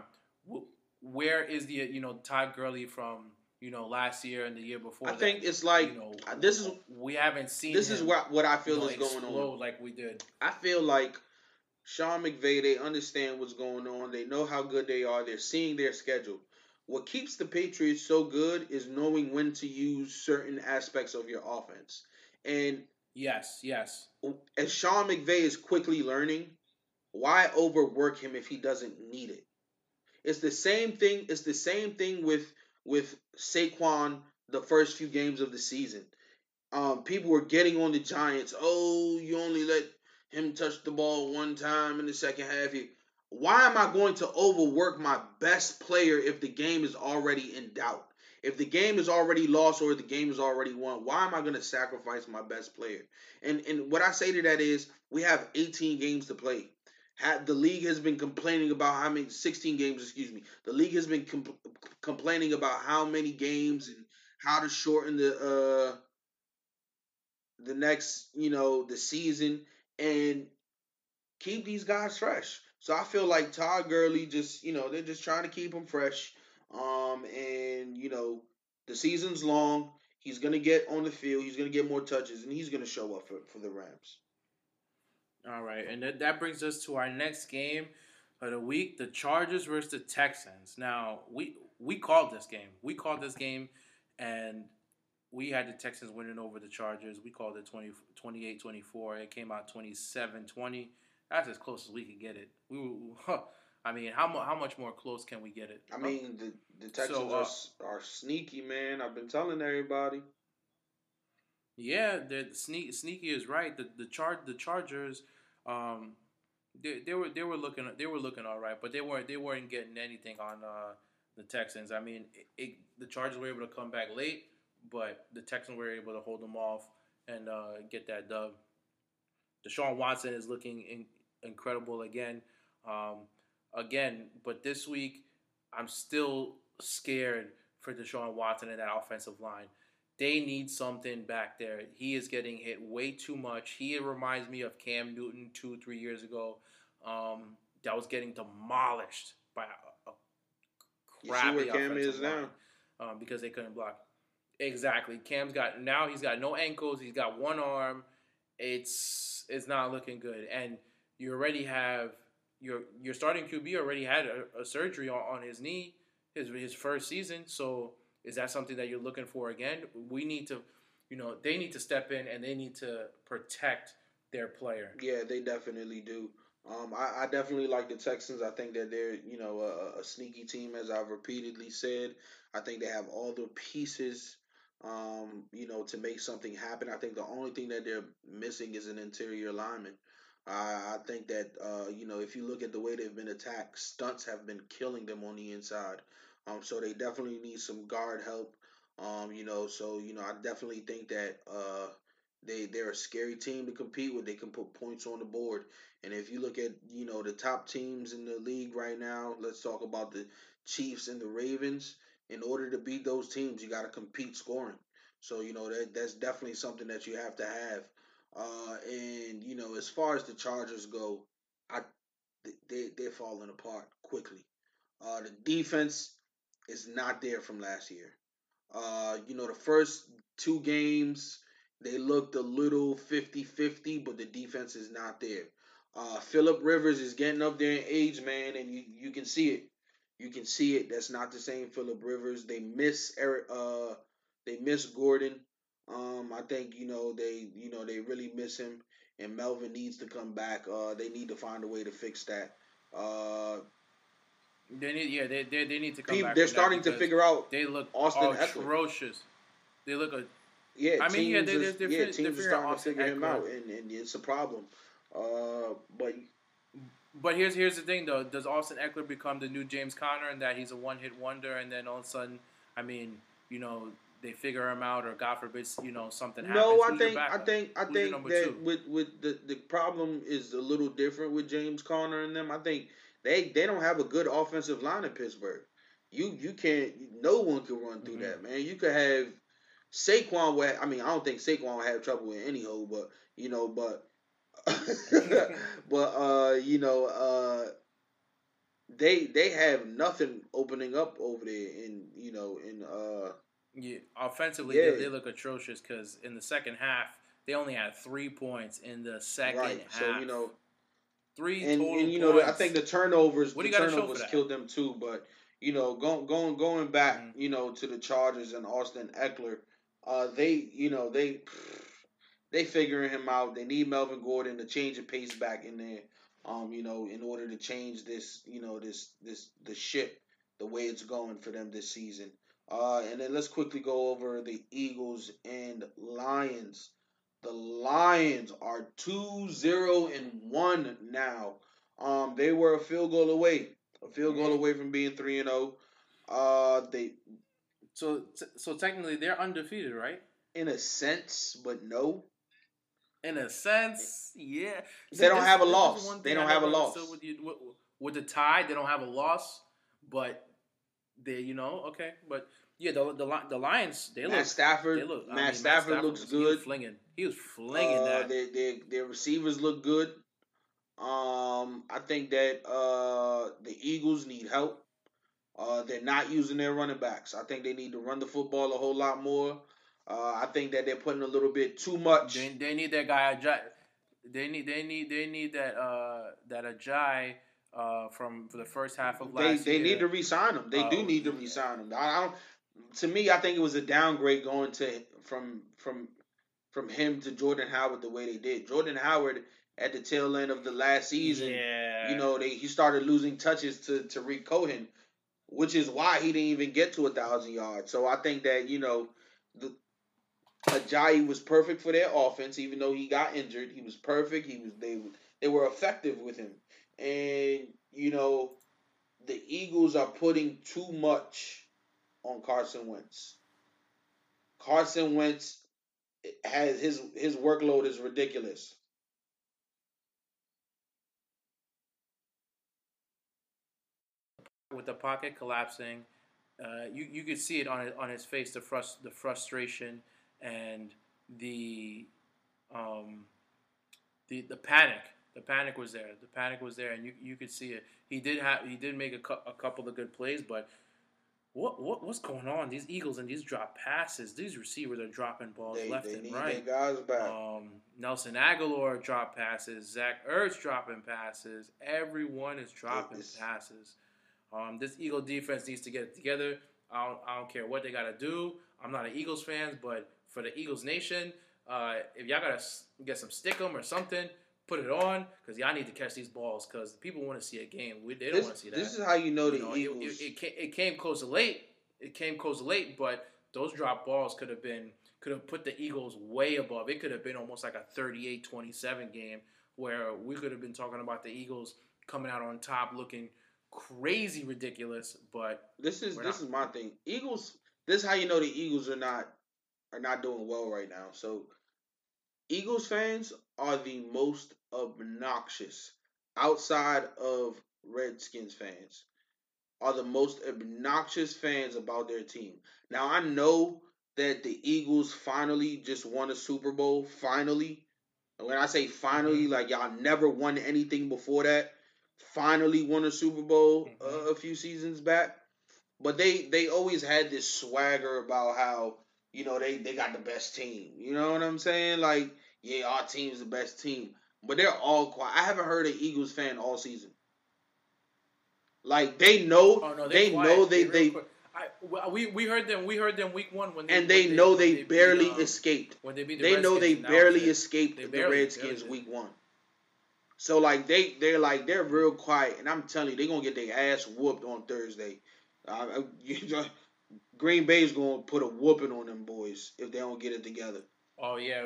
where is the you know Todd Gurley from you know last year and the year I before that? think it's like You know this is we haven't seen this is him what what I you feel know is going on. explode like we did. I feel like Sean McVay, they understand what's going on. They know how good they are. They're seeing their schedule. What keeps the Patriots so good is knowing when to use certain aspects of your offense. And Yes, yes. as Sean McVay is quickly learning, why overwork him if he doesn't need it? It's the same thing. It's the same thing with with Saquon the first few games of the season. Um, people were getting on the Giants. Oh, you only let him touch the ball one time in the second half. Why am I going to overwork my best player if the game is already in doubt? If the game is already lost or the game is already won, why am I going to sacrifice my best player? And and what I say to that is, we have eighteen games to play. The league has been complaining about how many sixteen games, excuse me. The league has been com- complaining about how many games and how to shorten the uh the next, you know, the season and keep these guys fresh. So I feel like Todd Gurley just, you know, they're just trying to keep him fresh. Um, and you know, the season's long. He's gonna get on the field. He's gonna get more touches, and he's gonna show up for, for the Rams. All right, and that, that brings us to our next game of the week: the Chargers versus the Texans. Now we we called this game. We called this game, and we had the Texans winning over the Chargers. We called it twenty, twenty-eight twenty-four. It came out twenty-seven twenty. That's as close as we could get it. We were, I mean, how, mu- how much more close can we get it? I Huh? mean, the the Texans So, uh, are are sneaky, man. I've been telling everybody. yeah, the sneak, sneaky is right. The the char, the Chargers, um, they, they were they were looking they were looking all right, but they weren't they weren't getting anything on uh, the Texans. I mean, it, it, the Chargers were able to come back late, but the Texans were able to hold them off and uh, get that dub. Deshaun Watson is looking in, incredible again, um, again. But this week, I'm still scared for Deshaun Watson and that offensive line. They need something back there. He is getting hit way too much. He reminds me of Cam Newton two, three years ago. Um, that was getting demolished by a, a You see where crappy Cam offensive is line now. um, because they couldn't block. Exactly. Cam's got now he's got no ankles. He's got one arm. It's it's not looking good, and you already have your your starting Q B already had a, a surgery on, on his knee. his his first season. So is that something that you're looking for again? We need to, you know, they need to step in and they need to protect their player. Yeah, they definitely do. Um, I, I definitely like the Texans. I think that they're, you know, a, a sneaky team, as I've repeatedly said. I think they have all the pieces, um, you know, to make something happen. I think the only thing that they're missing is an interior lineman. I, I think that, uh, you know, if you look at the way they've been attacked, stunts have been killing them on the inside. Um, so they definitely need some guard help. Um, you know, so you know, I definitely think that uh, they they're a scary team to compete with. They can put points on the board. And if you look at, you know, the top teams in the league right now, let's talk about the Chiefs and the Ravens. In order to beat those teams, you got to compete scoring. So you know that that's definitely something that you have to have. Uh, and you know, as far as the Chargers go, I they they're falling apart quickly. Uh, the defense is not there from last year. Uh, you know, the first two games, they looked a little fifty-fifty, but the defense is not there. Uh, Philip Rivers is getting up there in age, man, and you, you can see it. You can see it. That's not the same Philip Rivers. They miss Eric. Uh, they miss Gordon. Um, I think you know they you know they really miss him, and Melvin needs to come back. Uh, they need to find a way to fix that. Uh, They need, yeah, they, they, they need to come people back they're from that starting to because figure out they look Austin Eckler. atrocious. They look, a, Yeah, I mean, yeah, teams they, they're, is they're, yeah they're teams are figuring out starting to Austin figure him Eckler. out, and, and it's a problem. Uh, but But here's here's the thing though: does Austin Eckler become the new James Conner, and that he's a one hit wonder, and then all of a sudden, I mean, you know, they figure him out, or God forbid, you know, something happens? no, I Who's your think I backup? think I Who's your think number that two? with with the the problem is a little different with James Conner and them. I think they they don't have a good offensive line in Pittsburgh. You you can't. No one can run through Mm-hmm. that, man. You could have Saquon. Would, I mean, I don't think Saquon would have trouble with any hole, but you know, but but uh, you know, uh, they they have nothing opening up over there in you know in uh Yeah, offensively, they, yeah they look atrocious because in the second half, they only had three points in the second right. So you half. know Three and total and you know I points. think the turnovers What the do you got to show for turnovers that? killed them too. But you know going going going back Mm-hmm. you know to the Chargers and Austin Eckler, uh they you know they they figuring him out. They need Melvin Gordon to change the pace back in there. Um, you know, in order to change this, you know, this this the ship, the way it's going for them this season. Uh, and then let's quickly go over the Eagles and Lions. The Lions are two zero and one now. Um, they were a field goal away, a field goal Mm-hmm. away from being three and zero. Uh, they, So so technically, they're undefeated, right? in a sense, but no, In a sense, yeah. they See, don't this have a this is loss. one They thing I don't have a never understood loss. with you with, with the Tide. They don't have a loss, but they, you know, okay, but yeah, the the Li- the Lions they Matt look they Stafford, look. I Matt mean, Matt Stafford Stafford looks was he was good. flinging he was flinging Uh, that. their their their receivers look good. Um, I think that uh the Eagles need help. Uh, they're not using their running backs. I think they need to run the football a whole lot more. Uh, I think that they're putting a little bit too They much. they need that guy Ajay. They need they need they need that uh that Ajay uh from for the first half of They last they need year. to re-sign them. They Uh, do need to re-sign them. I, I don't. To me, I think it was a downgrade going to from from from him to Jordan Howard the way they did. Jordan Howard at the tail end of the last season, you yeah. know, they he started losing touches to Tariq Cohen, which is why he didn't even get to a thousand yards. So I think that you know, the Ajayi was perfect for their offense, even though he got injured. He was perfect. He was they they were effective with him, and you know the Eagles are putting too much on Carson Wentz. Carson Wentz has his his workload is ridiculous. With the pocket collapsing, uh, you you could see it on on his face the frust the frustration and the um the the panic. The panic was there. The panic was there, and you you could see it. He did have he did make a, cu- a couple of good plays, but what what what's going on? These Eagles and these drop passes. These receivers are dropping balls They left they and need their right. guys back. Um, Nelson Aguilar drop passes. Zach Ertz dropping passes. Everyone is It, dropping it's passes. Um, this Eagle defense needs to get it together. I don't, I don't care what they got to do. I'm not an Eagles fan, but for the Eagles Nation, uh, if y'all got to get some stickum or something, put it on because y'all need to catch these balls because people want to see a game. We, they don't want to see that. This is how you know the you know, Eagles. It, it, it, came, it came close to late. It came close to late, but those drop balls could have been could have put the Eagles way above. It could have been almost like a thirty-eight twenty-seven game where we could have been talking about the Eagles coming out on top, looking crazy ridiculous. But this is this not. is my thing. Eagles. This is how you know the Eagles are not are not doing well right now. So Eagles fans are the most obnoxious outside of Redskins fans. Are the most obnoxious fans about their team. Now I know that the Eagles finally just won a Super Bowl. Finally, and when I say finally, mm-hmm. like y'all never won anything before that. Finally won a Super Bowl mm-hmm. uh, a few seasons back. But they they always had this swagger about how you know they they got the best team. You know what I'm saying? Like yeah, our team's the best team. But they're all quiet. I haven't heard an Eagles fan all season. Like they know, oh, no, they quiet. know they they. they I, we we heard them. We heard them week one when they, and they when know they, they, they barely beat, um, escaped. When they beat the they Redskins, know they barely escaped they the barely, Redskins barely week one. So like they they're like they're real quiet, and I'm telling you, they're gonna get their ass whooped on Thursday. Uh, you know, Green Bay's gonna put a whooping on them boys if they don't get it together. Oh yeah,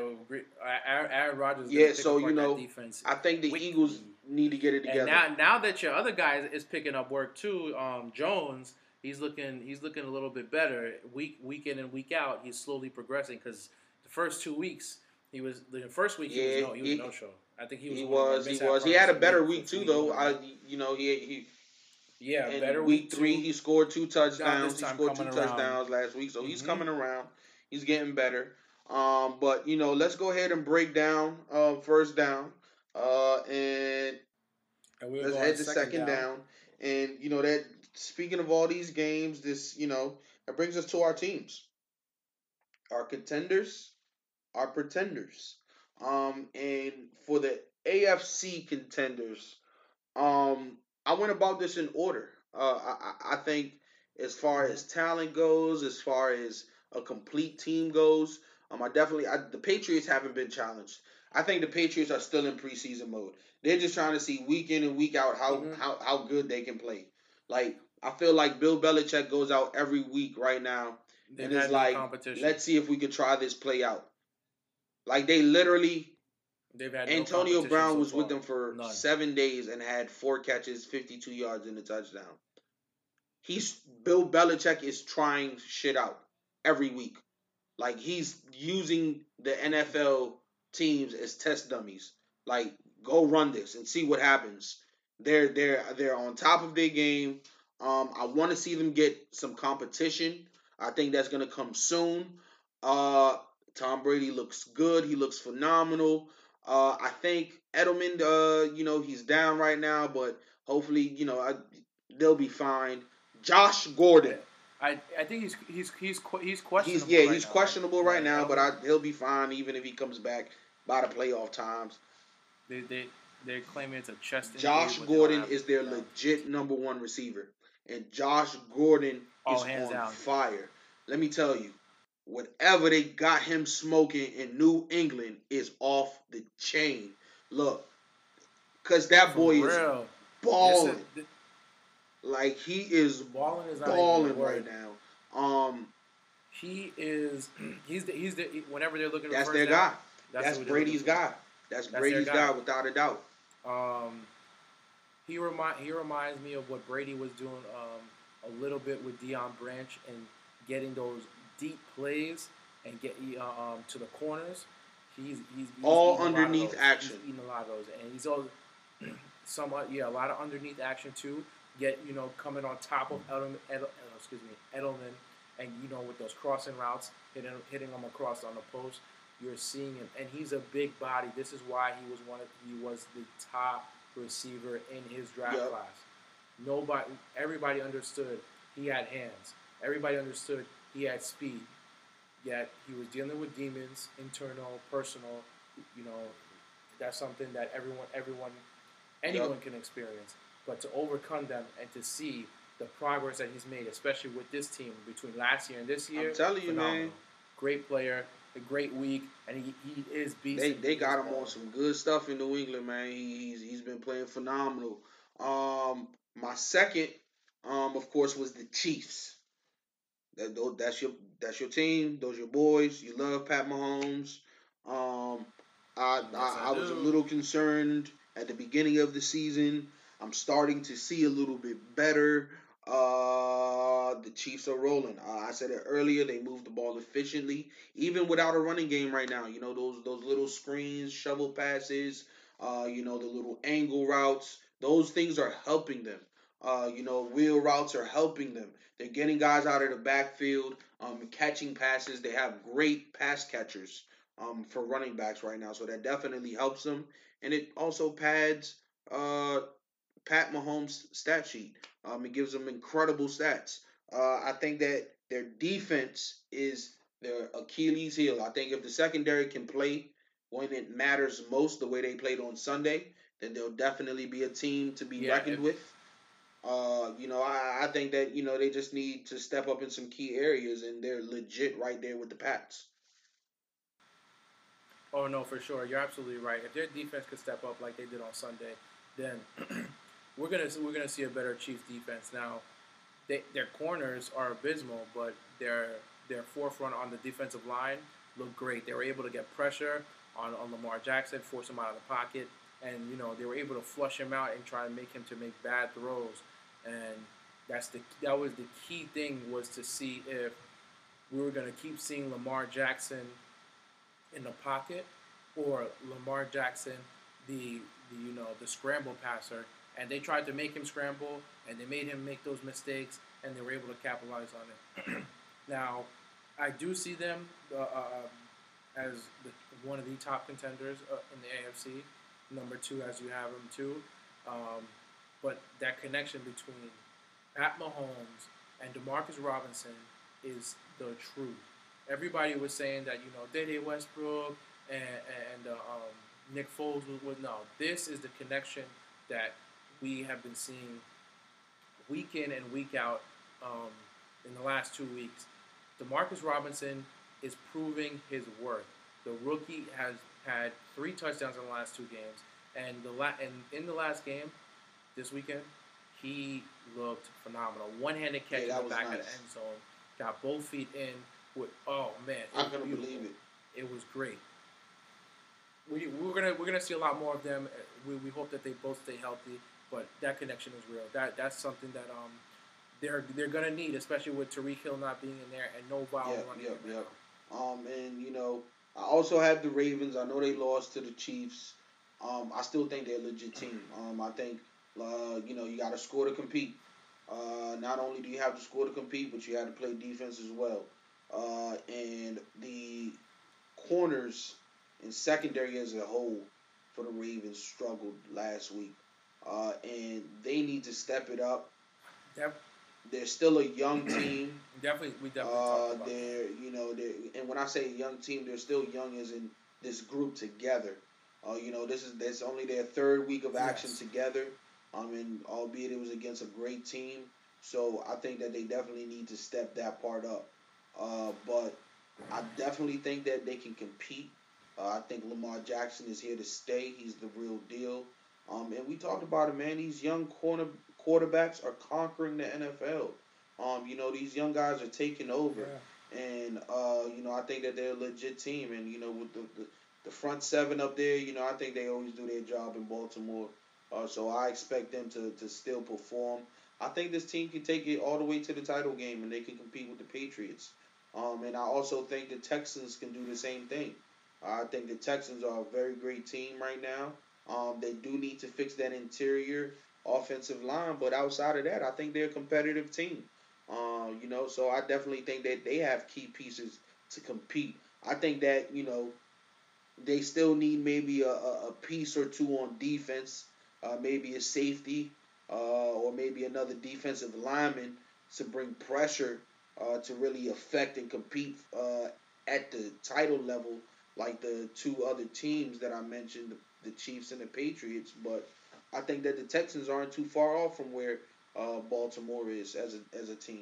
Aaron Rodgers. Yeah, so you know, defense I think the quickly. Eagles need to get it together. And now, now that your other guy is picking up work too, um, Jones, he's looking, he's looking a little bit better week, week in and week out. He's slowly progressing because the first two weeks he was the first week he yeah, was no, he was he, no show. I think he was. He was. He was. He had a better week, week too, though. I, you know, he he. Yeah, in better week week three. Two. He scored two touchdowns. He scored two around. touchdowns last week, so mm-hmm. he's coming around. He's getting better. Um, but you know, let's go ahead and break down uh, first down, uh, and, and we'll let's head to second, second down. down. And you know that speaking of all these games, this you know that brings us to our teams, our contenders, our pretenders. Um, and for the A F C contenders, um, I went about this in order. Uh, I, I think as far as talent goes, as far as a complete team goes, um, I definitely I, the Patriots haven't been challenged. I think the Patriots are still in preseason mode. They're just trying to see week in and week out how mm-hmm. how, how good they can play. Like I feel like Bill Belichick goes out every week right now They've and is like, let's see if we could try this play out. Like they literally, They've had Antonio no Brown so was far. with them for None. seven days and had four catches, fifty-two yards, and a touchdown. He's Bill Belichick is trying shit out every week. Like he's using the N F L teams as test dummies. Like go run this and see what happens. They're they're they're on top of their game. Um, I want to see them get some competition. I think that's gonna come soon. Uh, Tom Brady looks good. He looks phenomenal. Uh, I think Edelman, uh, you know, he's down right now, but hopefully, you know, I, they'll be fine. Josh Gordon. I, I think he's he's he's he's questionable. He's, yeah, right he's now, questionable right, right now, but I, he'll be fine even if he comes back by the playoff times. They they they're claiming it's a chest injury. Josh Gordon is their legit number one receiver, and Josh Gordon oh, is on down. fire. Let me tell you, whatever they got him smoking in New England is off the chain. Look, because that boy is balling. Like he is balling, is balling right now. Um, he is. He's the. He's the. Whenever they're looking. That's for their down, guy. That's, that's Brady's guy. That's, that's Brady's guy. guy without a doubt. Um, he remind he reminds me of what Brady was doing um, a little bit with Deion Branch and getting those deep plays and get uh, um, to the corners. He's he's, he's all underneath action. He's eating a lot of those, and he's all somewhat yeah a lot of underneath action too. Yet, you know, coming on top of Edelman, Edel, excuse me, Edelman, and, you know, with those crossing routes, hitting, hitting them across on the post, you're seeing him. And he's a big body. This is why he was one of, he was the top receiver in his draft yep. class. Nobody, everybody understood he had hands. Everybody understood he had speed. Yet, he was dealing with demons, internal, personal. You know, that's something that everyone, everyone, anyone yep. can experience. But to overcome them and to see the progress that he's made, especially with this team between last year and this I'm year, telling you, man. phenomenal. Great player, a great week, and he, he is They beasting they his got him on ball. some good stuff in New England, man. He, he's he's been playing phenomenal. Um, my second, um, of course, was the Chiefs. That that's your that's your team. Those your boys. You love Pat Mahomes. Um, I, Yes, I I I was a do. little concerned at the beginning of the season. I'm starting to see a little bit better. Uh, the Chiefs are rolling. Uh, I said it earlier. They move the ball efficiently, even without a running game right now. You know those those little screens, shovel passes. Uh, you know the little angle routes. Those things are helping them. Uh, you know wheel routes are helping them. They're getting guys out of the backfield, um, catching passes. They have great pass catchers um, for running backs right now, so that definitely helps them. And it also pads uh, Pat Mahomes' stat sheet. Um, it gives them incredible stats. Uh, I think that their defense is their Achilles heel. I think if the secondary can play when it matters most, the way they played on Sunday, then they'll definitely be a team to be Yeah, reckoned if with. Uh, you know, I, I think that you know they just need to step up in some key areas, and they're legit right there with the Pats. oh no, for sure, you're absolutely right. If their defense could step up like they did on Sunday, then we're gonna we're gonna see a better Chiefs defense. Now, they, their corners are abysmal, but their their forefront on the defensive line looked great. They were able to get pressure on, on Lamar Jackson, force him out of the pocket, and you know they were able to flush him out and try and make him to make bad throws. And that's the that was the key thing, was to see if we were going to keep seeing Lamar Jackson in the pocket, or Lamar Jackson, the, the you know the scramble passer, and they tried to make him scramble, and they made him make those mistakes, and they were able to capitalize on it. Now, I do see them uh, uh, as the, one of the top contenders uh, in the A F C. Number two, as you have them too, um, but that connection between Pat Mahomes and Demarcus Robinson is the truth. Everybody was saying that you know Dede Westbrook and, and uh, um, Nick Foles was, was no. This is the connection that we have been seeing week in and week out um, in the last two weeks. Demarcus Robinson is proving his worth. The rookie has had three touchdowns in the last two games, and the la- and in the last game this weekend, he looked phenomenal. One-handed Yeah, catch in the that was back of the nice. end zone, got both feet in. With oh man, it I was couldn't beautiful. believe it. It was great. We we're gonna we're gonna see a lot more of them. We, we hope that they both stay healthy, but that connection is real. That that's something that um they're they're gonna need, especially with Tariq Hill not being in there and no Val Yep, running yep, it right yep. now. Um, and you know, I also have the Ravens. I know they lost to the Chiefs. Um, I still think they're a legit team. Um, I think uh, you know you got to score to compete. Uh, not only do you have to score to compete, but you have to play defense as well. Uh, and the corners and secondary as a whole for the Ravens struggled last week, uh, and they need to step it up. Def- They're still a young team. definitely, we definitely talked Uh, about that. they're you know they and when I say young team, they're still young as in this group together. Uh, you know this is this only their third week of action Yes, together. Um, and albeit it was against a great team, so I think that they definitely need to step that part up. Uh, but I definitely think that they can compete. Uh, I think Lamar Jackson is here to stay. He's the real deal. Um, and we talked about it, man. These young corner quarterbacks are conquering the N F L. Um, you know, these young guys are taking over, yeah. and uh, you know, I think that they're a legit team. And you know, with the, the the front seven up there, you know, I think they always do their job in Baltimore. Uh, so I expect them to to still perform. I think this team can take it all the way to the title game, and they can compete with the Patriots. Um, and I also think the Texans can do the same thing. I think the Texans are a very great team right now. Um, they do need to fix that interior offensive line, but outside of that, I think they're a competitive team. Uh, you know, so I definitely think that they have key pieces to compete. I think that you know they still need maybe a, a, a piece or two on defense, uh, maybe a safety, uh, or maybe another defensive lineman to bring pressure uh, to really affect and compete uh, at the title level, like the two other teams that I mentioned, the, the Chiefs and the Patriots. But I think that the Texans aren't too far off from where uh, Baltimore is as a as a team.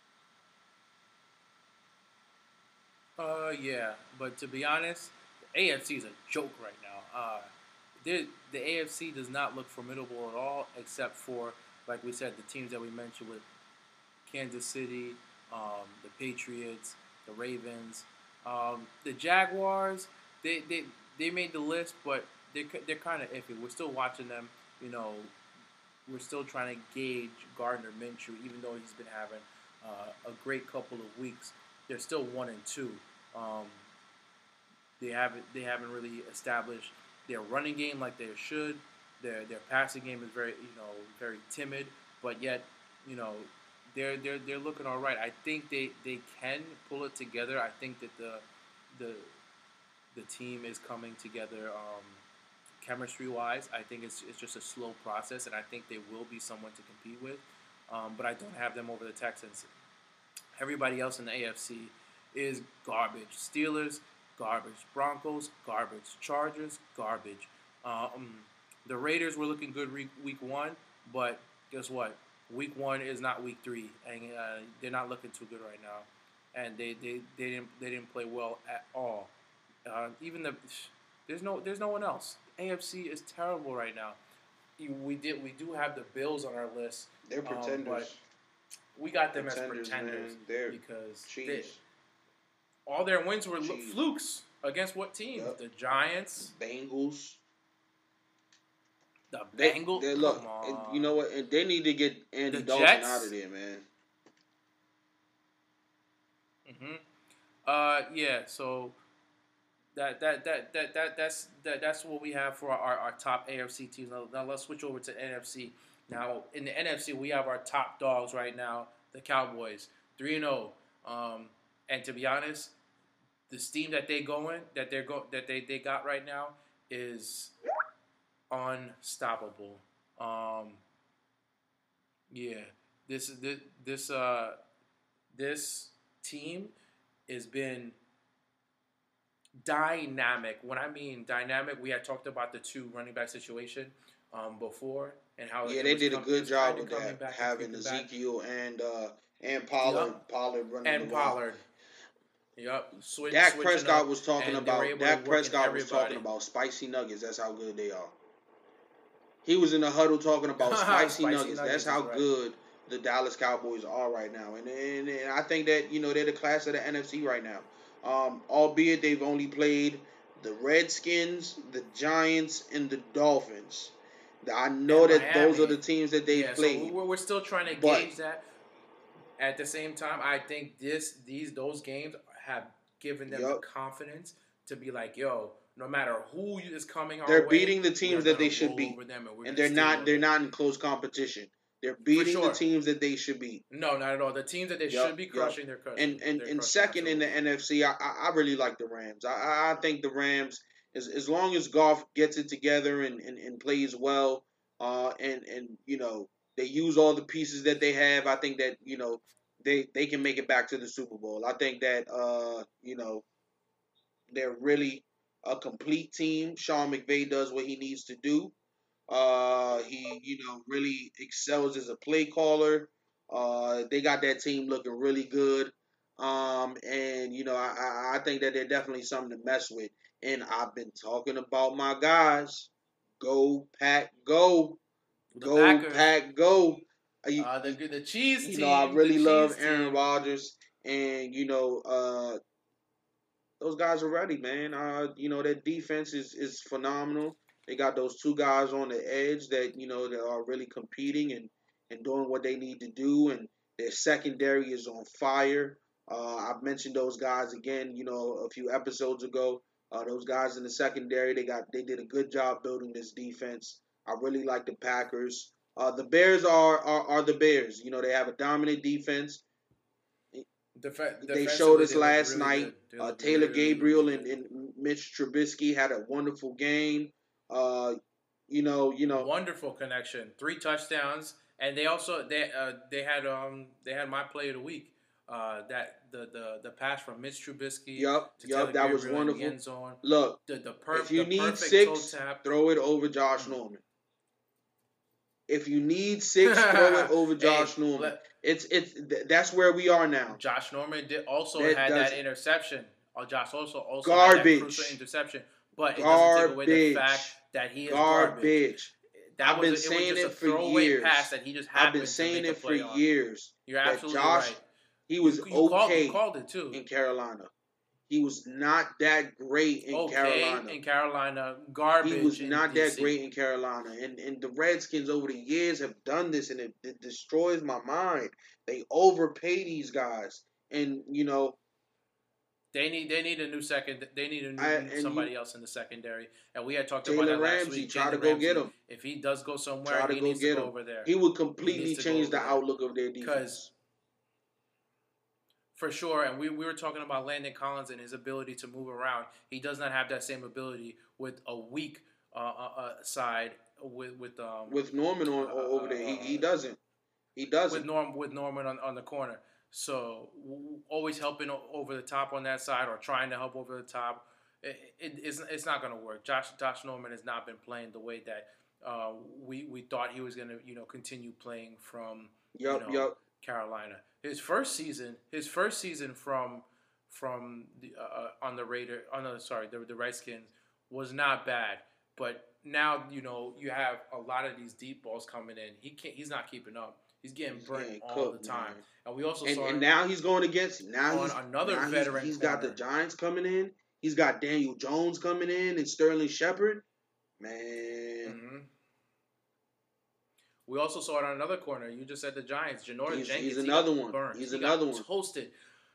Uh, yeah, but to be honest, the A F C is a joke right now. Uh, the the A F C does not look formidable at all, except for, like we said, the teams that we mentioned with Kansas City, um, the Patriots, the Ravens, um, the Jaguars. They, they they made the list, but they're they're kind of iffy. We're still watching them. You know, we're still trying to gauge Gardner Minshew, even though he's been having uh, a great couple of weeks. They're still one and two. Um, they haven't they haven't really established their running game like they should. Their their passing game is very you know very timid, but yet you know they're they're they're looking all right. I think they, they can pull it together. I think that the the the team is coming together um, chemistry wise. I think it's it's just a slow process, and I think they will be someone to compete with. Um, but I don't have them over the Texans. Everybody else in the A F C is garbage. Steelers, garbage. Broncos, garbage. Chargers, garbage. Um, the Raiders were looking good week, week one, but guess what? Week one is not week three, and uh, they're not looking too good right now. And they, they, they didn't they didn't play well at all. Uh, even the there's no there's no one else. A F C is terrible right now. We did we do have the Bills on our list. They're pretenders. Um, but we got them pretenders, as pretenders They're because they, all their wins were cheese. flukes against what teams? Yep. The Giants, Bengals. The Bengals. They, they look, and you know what? And they need to get Andy the Dalton Jets. out of there, man. Mhm. Uh, yeah. So that that that that that that's that that's what we have for our, our top A F C teams. Now, now let's switch over to N F C. Now, in the N F C, we have our top dogs right now, the Cowboys, three and oh. Um, and to be honest, the steam that they going, that they're go, that they, they got right now is unstoppable. Um, yeah, this is this this uh this team has been dynamic. When I mean dynamic, we had talked about the two running back situation um, before. And how yeah, they did a good job with that, having Ezekiel and uh, and Pollard, yep. Pollard running and Pollard. Yep. Switch, Dak Prescott up, was talking about Dak Prescott was talking about spicy nuggets. That's how good they are. He was in the huddle talking about spicy, spicy nuggets. nuggets. That's how right. good the Dallas Cowboys are right now. And, and and I think that you know they're the class of the N F C right now. Um, albeit they've only played the Redskins, the Giants, and the Dolphins. I know and that Miami. those are the teams that they yeah, played. So we're still trying to but, gauge that. At the same time, I think this, these, those games have given them yep. the confidence to be like, "Yo, no matter who is coming our they're way, beating the teams that they should beat, and, and they're not. They're not in close competition. They're beating sure. the teams that they should beat. No, not at all. The teams that they yep. should be crushing, yep. they're crushing. And and, they're and crushing second in the N F C, I, I really like the Rams. I I think the Rams, as as long as Goff gets it together and, and, and plays well. Uh, and, and, you know, they use all the pieces that they have. I think that, you know, they, they can make it back to the Super Bowl. I think that, uh, you know, they're really a complete team. Sean McVay does what he needs to do. Uh, he, you know, really excels as a play caller. Uh, they got that team looking really good. Um, and, you know, I, I think that they're definitely something to mess with. And I've been talking about my guys. Go Pack, go, the go Packers. Pack, go. Uh, the the cheese you team. know, I really love team. Aaron Rodgers, and you know, uh, those guys are ready, man. Uh, you know, their defense is is phenomenal. They got those two guys on the edge that you know that are really competing and and doing what they need to do, and their secondary is on fire. Uh, I've mentioned those guys again, you know, a few episodes ago. Uh, those guys in the secondary, they got they did a good job building this defense. I really like the Packers. Uh, the Bears are, are are the Bears. You know, they have a dominant defense. Def- they showed us last really night. Uh, Taylor really, Gabriel really and, and Mitch Trubisky had a wonderful game. Uh, you know, you know, wonderful connection. Three touchdowns, and they also they uh, they had um they had my play of the week. Uh, that the, the the pass from Mitch Trubisky. Yep, to yep, that was wonderful. End zone. Look, the the, per- if you the need perfect six, toe tap. throw it over Josh Norman. If you need six, throw it over Josh hey, Norman. let, It's it's that's where we are now. Josh Norman did also That had does that interception. Uh, Josh also also had that crucial garbage, interception, but it doesn't take away the fact garbage, that he is garbage. garbage. That I've was been a, it was saying just a it for throwaway pass years. that he just I've been happened to saying make a it for play on. years You're that absolutely Josh, right. he You was you called you okay called it too. in Carolina. He was not that great in Okay Carolina. in Carolina, He garbage was in not that D C. great in Carolina. And and the Redskins over the years have done this, and it, it destroys my mind. They overpay these guys. And you know, They need they need a new second. They need a I new and you somebody else in the secondary. And we had talked about Jalen that last Ramsey, week. try to Jalen go get Ramsey. him. If he does go somewhere, Try to he go needs to get go him. over there. He would He completely needs to go change over the there outlook of their because defense. for sure. And we, we were talking about Landon Collins and his ability to move around. He does not have that same ability with a weak uh, uh, uh, side with with um With Norman on uh, over there, he, uh, he doesn't. He with doesn't. Norm with Norman on, on the corner. So w- always helping o- over the top on that side or trying to help over the top. It, it, it's, it's not going to work. Josh Josh Norman has not been playing the way that uh, we we thought he was going to you know continue playing from you Yup, know yup. Carolina. His first season, his first season from from the uh, on the Raider on the sorry the the Redskins was not bad, but now you know you have a lot of these deep balls coming in. He can't. He's not keeping up. He's getting He's burnt getting all cooked, the time. man. And we also And saw and now he's going against now on he's another now he's, veteran he's got the corner. Giants coming in. He's got Daniel Jones coming in and Sterling Shepard. Man, Mm-hmm. We also saw it on another corner. You just said the Giants. Janoris he's, Jenkins. he's He another got one. burned. He's He another got one. toasted.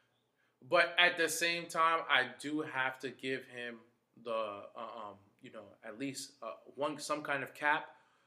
But at the same time, I do have to give him the uh, um you know at least uh, one some kind of cap.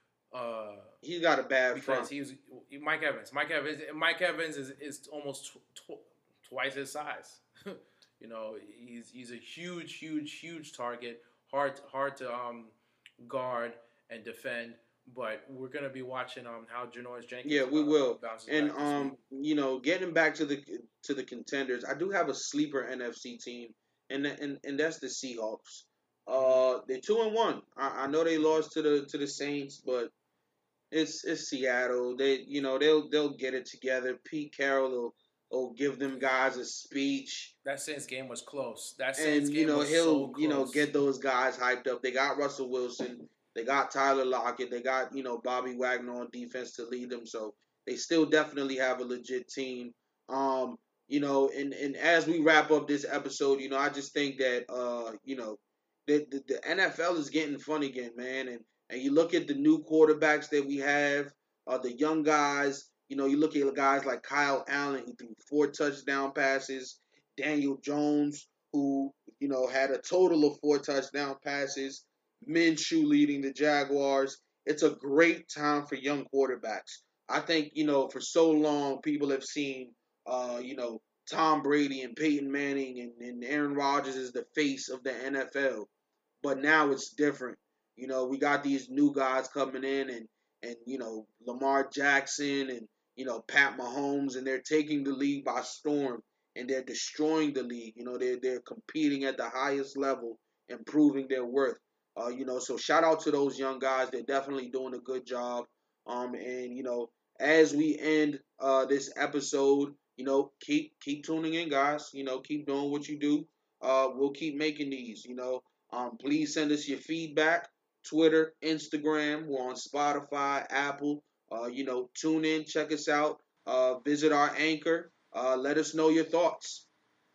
Uh, He's got a bad because front. he was Mike Evans. Mike Evans. Mike Evans is, is almost tw- tw- twice his size. you know, he's he's a huge, huge, huge target. Hard hard to um, guard and defend. But we're gonna be watching um how Janoris Jenkins Yeah, we uh, will. bounces And back this week. um, you know, getting back to the to the contenders, I do have a sleeper N F C team, and and and that's the Seahawks. Uh, they're two and one. I, I know they lost to the to the Saints, but it's it's Seattle. They you know they'll they'll get it together. Pete Carroll will, will give them guys a speech, That Saints game was close. That Saints and you game know was he'll so you know close. get those guys hyped up. They got Russell Wilson, they got Tyler Lockett, they got you know Bobby Wagner on defense to lead them. So they still definitely have a legit team. Um, you know, and and as we wrap up this episode, you know, I just think that uh, you know, the the, the N F L is getting fun again, man. And and you look at the new quarterbacks that we have, uh, the young guys. You know, you look at guys like Kyle Allen, who threw four touchdown passes. Daniel Jones, who you know had a total of four touchdown passes. Minshew leading the Jaguars. It's a great time for young quarterbacks. I think you know for so long people have seen uh, you know Tom Brady and Peyton Manning and, and Aaron Rodgers as the face of the N F L, but now it's different. You know we got these new guys coming in and and you know Lamar Jackson and you know Pat Mahomes, and they're taking the league by storm and they're destroying the league. You know, they're they're competing at the highest level and proving their worth. Uh, you know, so shout out to those young guys. They're definitely doing a good job. Um, and you know, as we end uh this episode, you know, keep keep tuning in, guys. You know, keep doing what you do. Uh, we'll keep making these. You know, um, please send us your feedback. Twitter, Instagram. We're on Spotify, Apple. Uh, you know, tune in, check us out. Uh, visit our anchor. Uh, let us know your thoughts.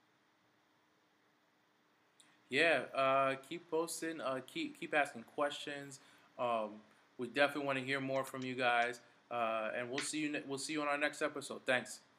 Yeah, uh, keep posting. Uh, keep keep asking questions. Um, we definitely want to hear more from you guys. Uh, and we'll see you. Ne- we'll see you on our next episode. Thanks.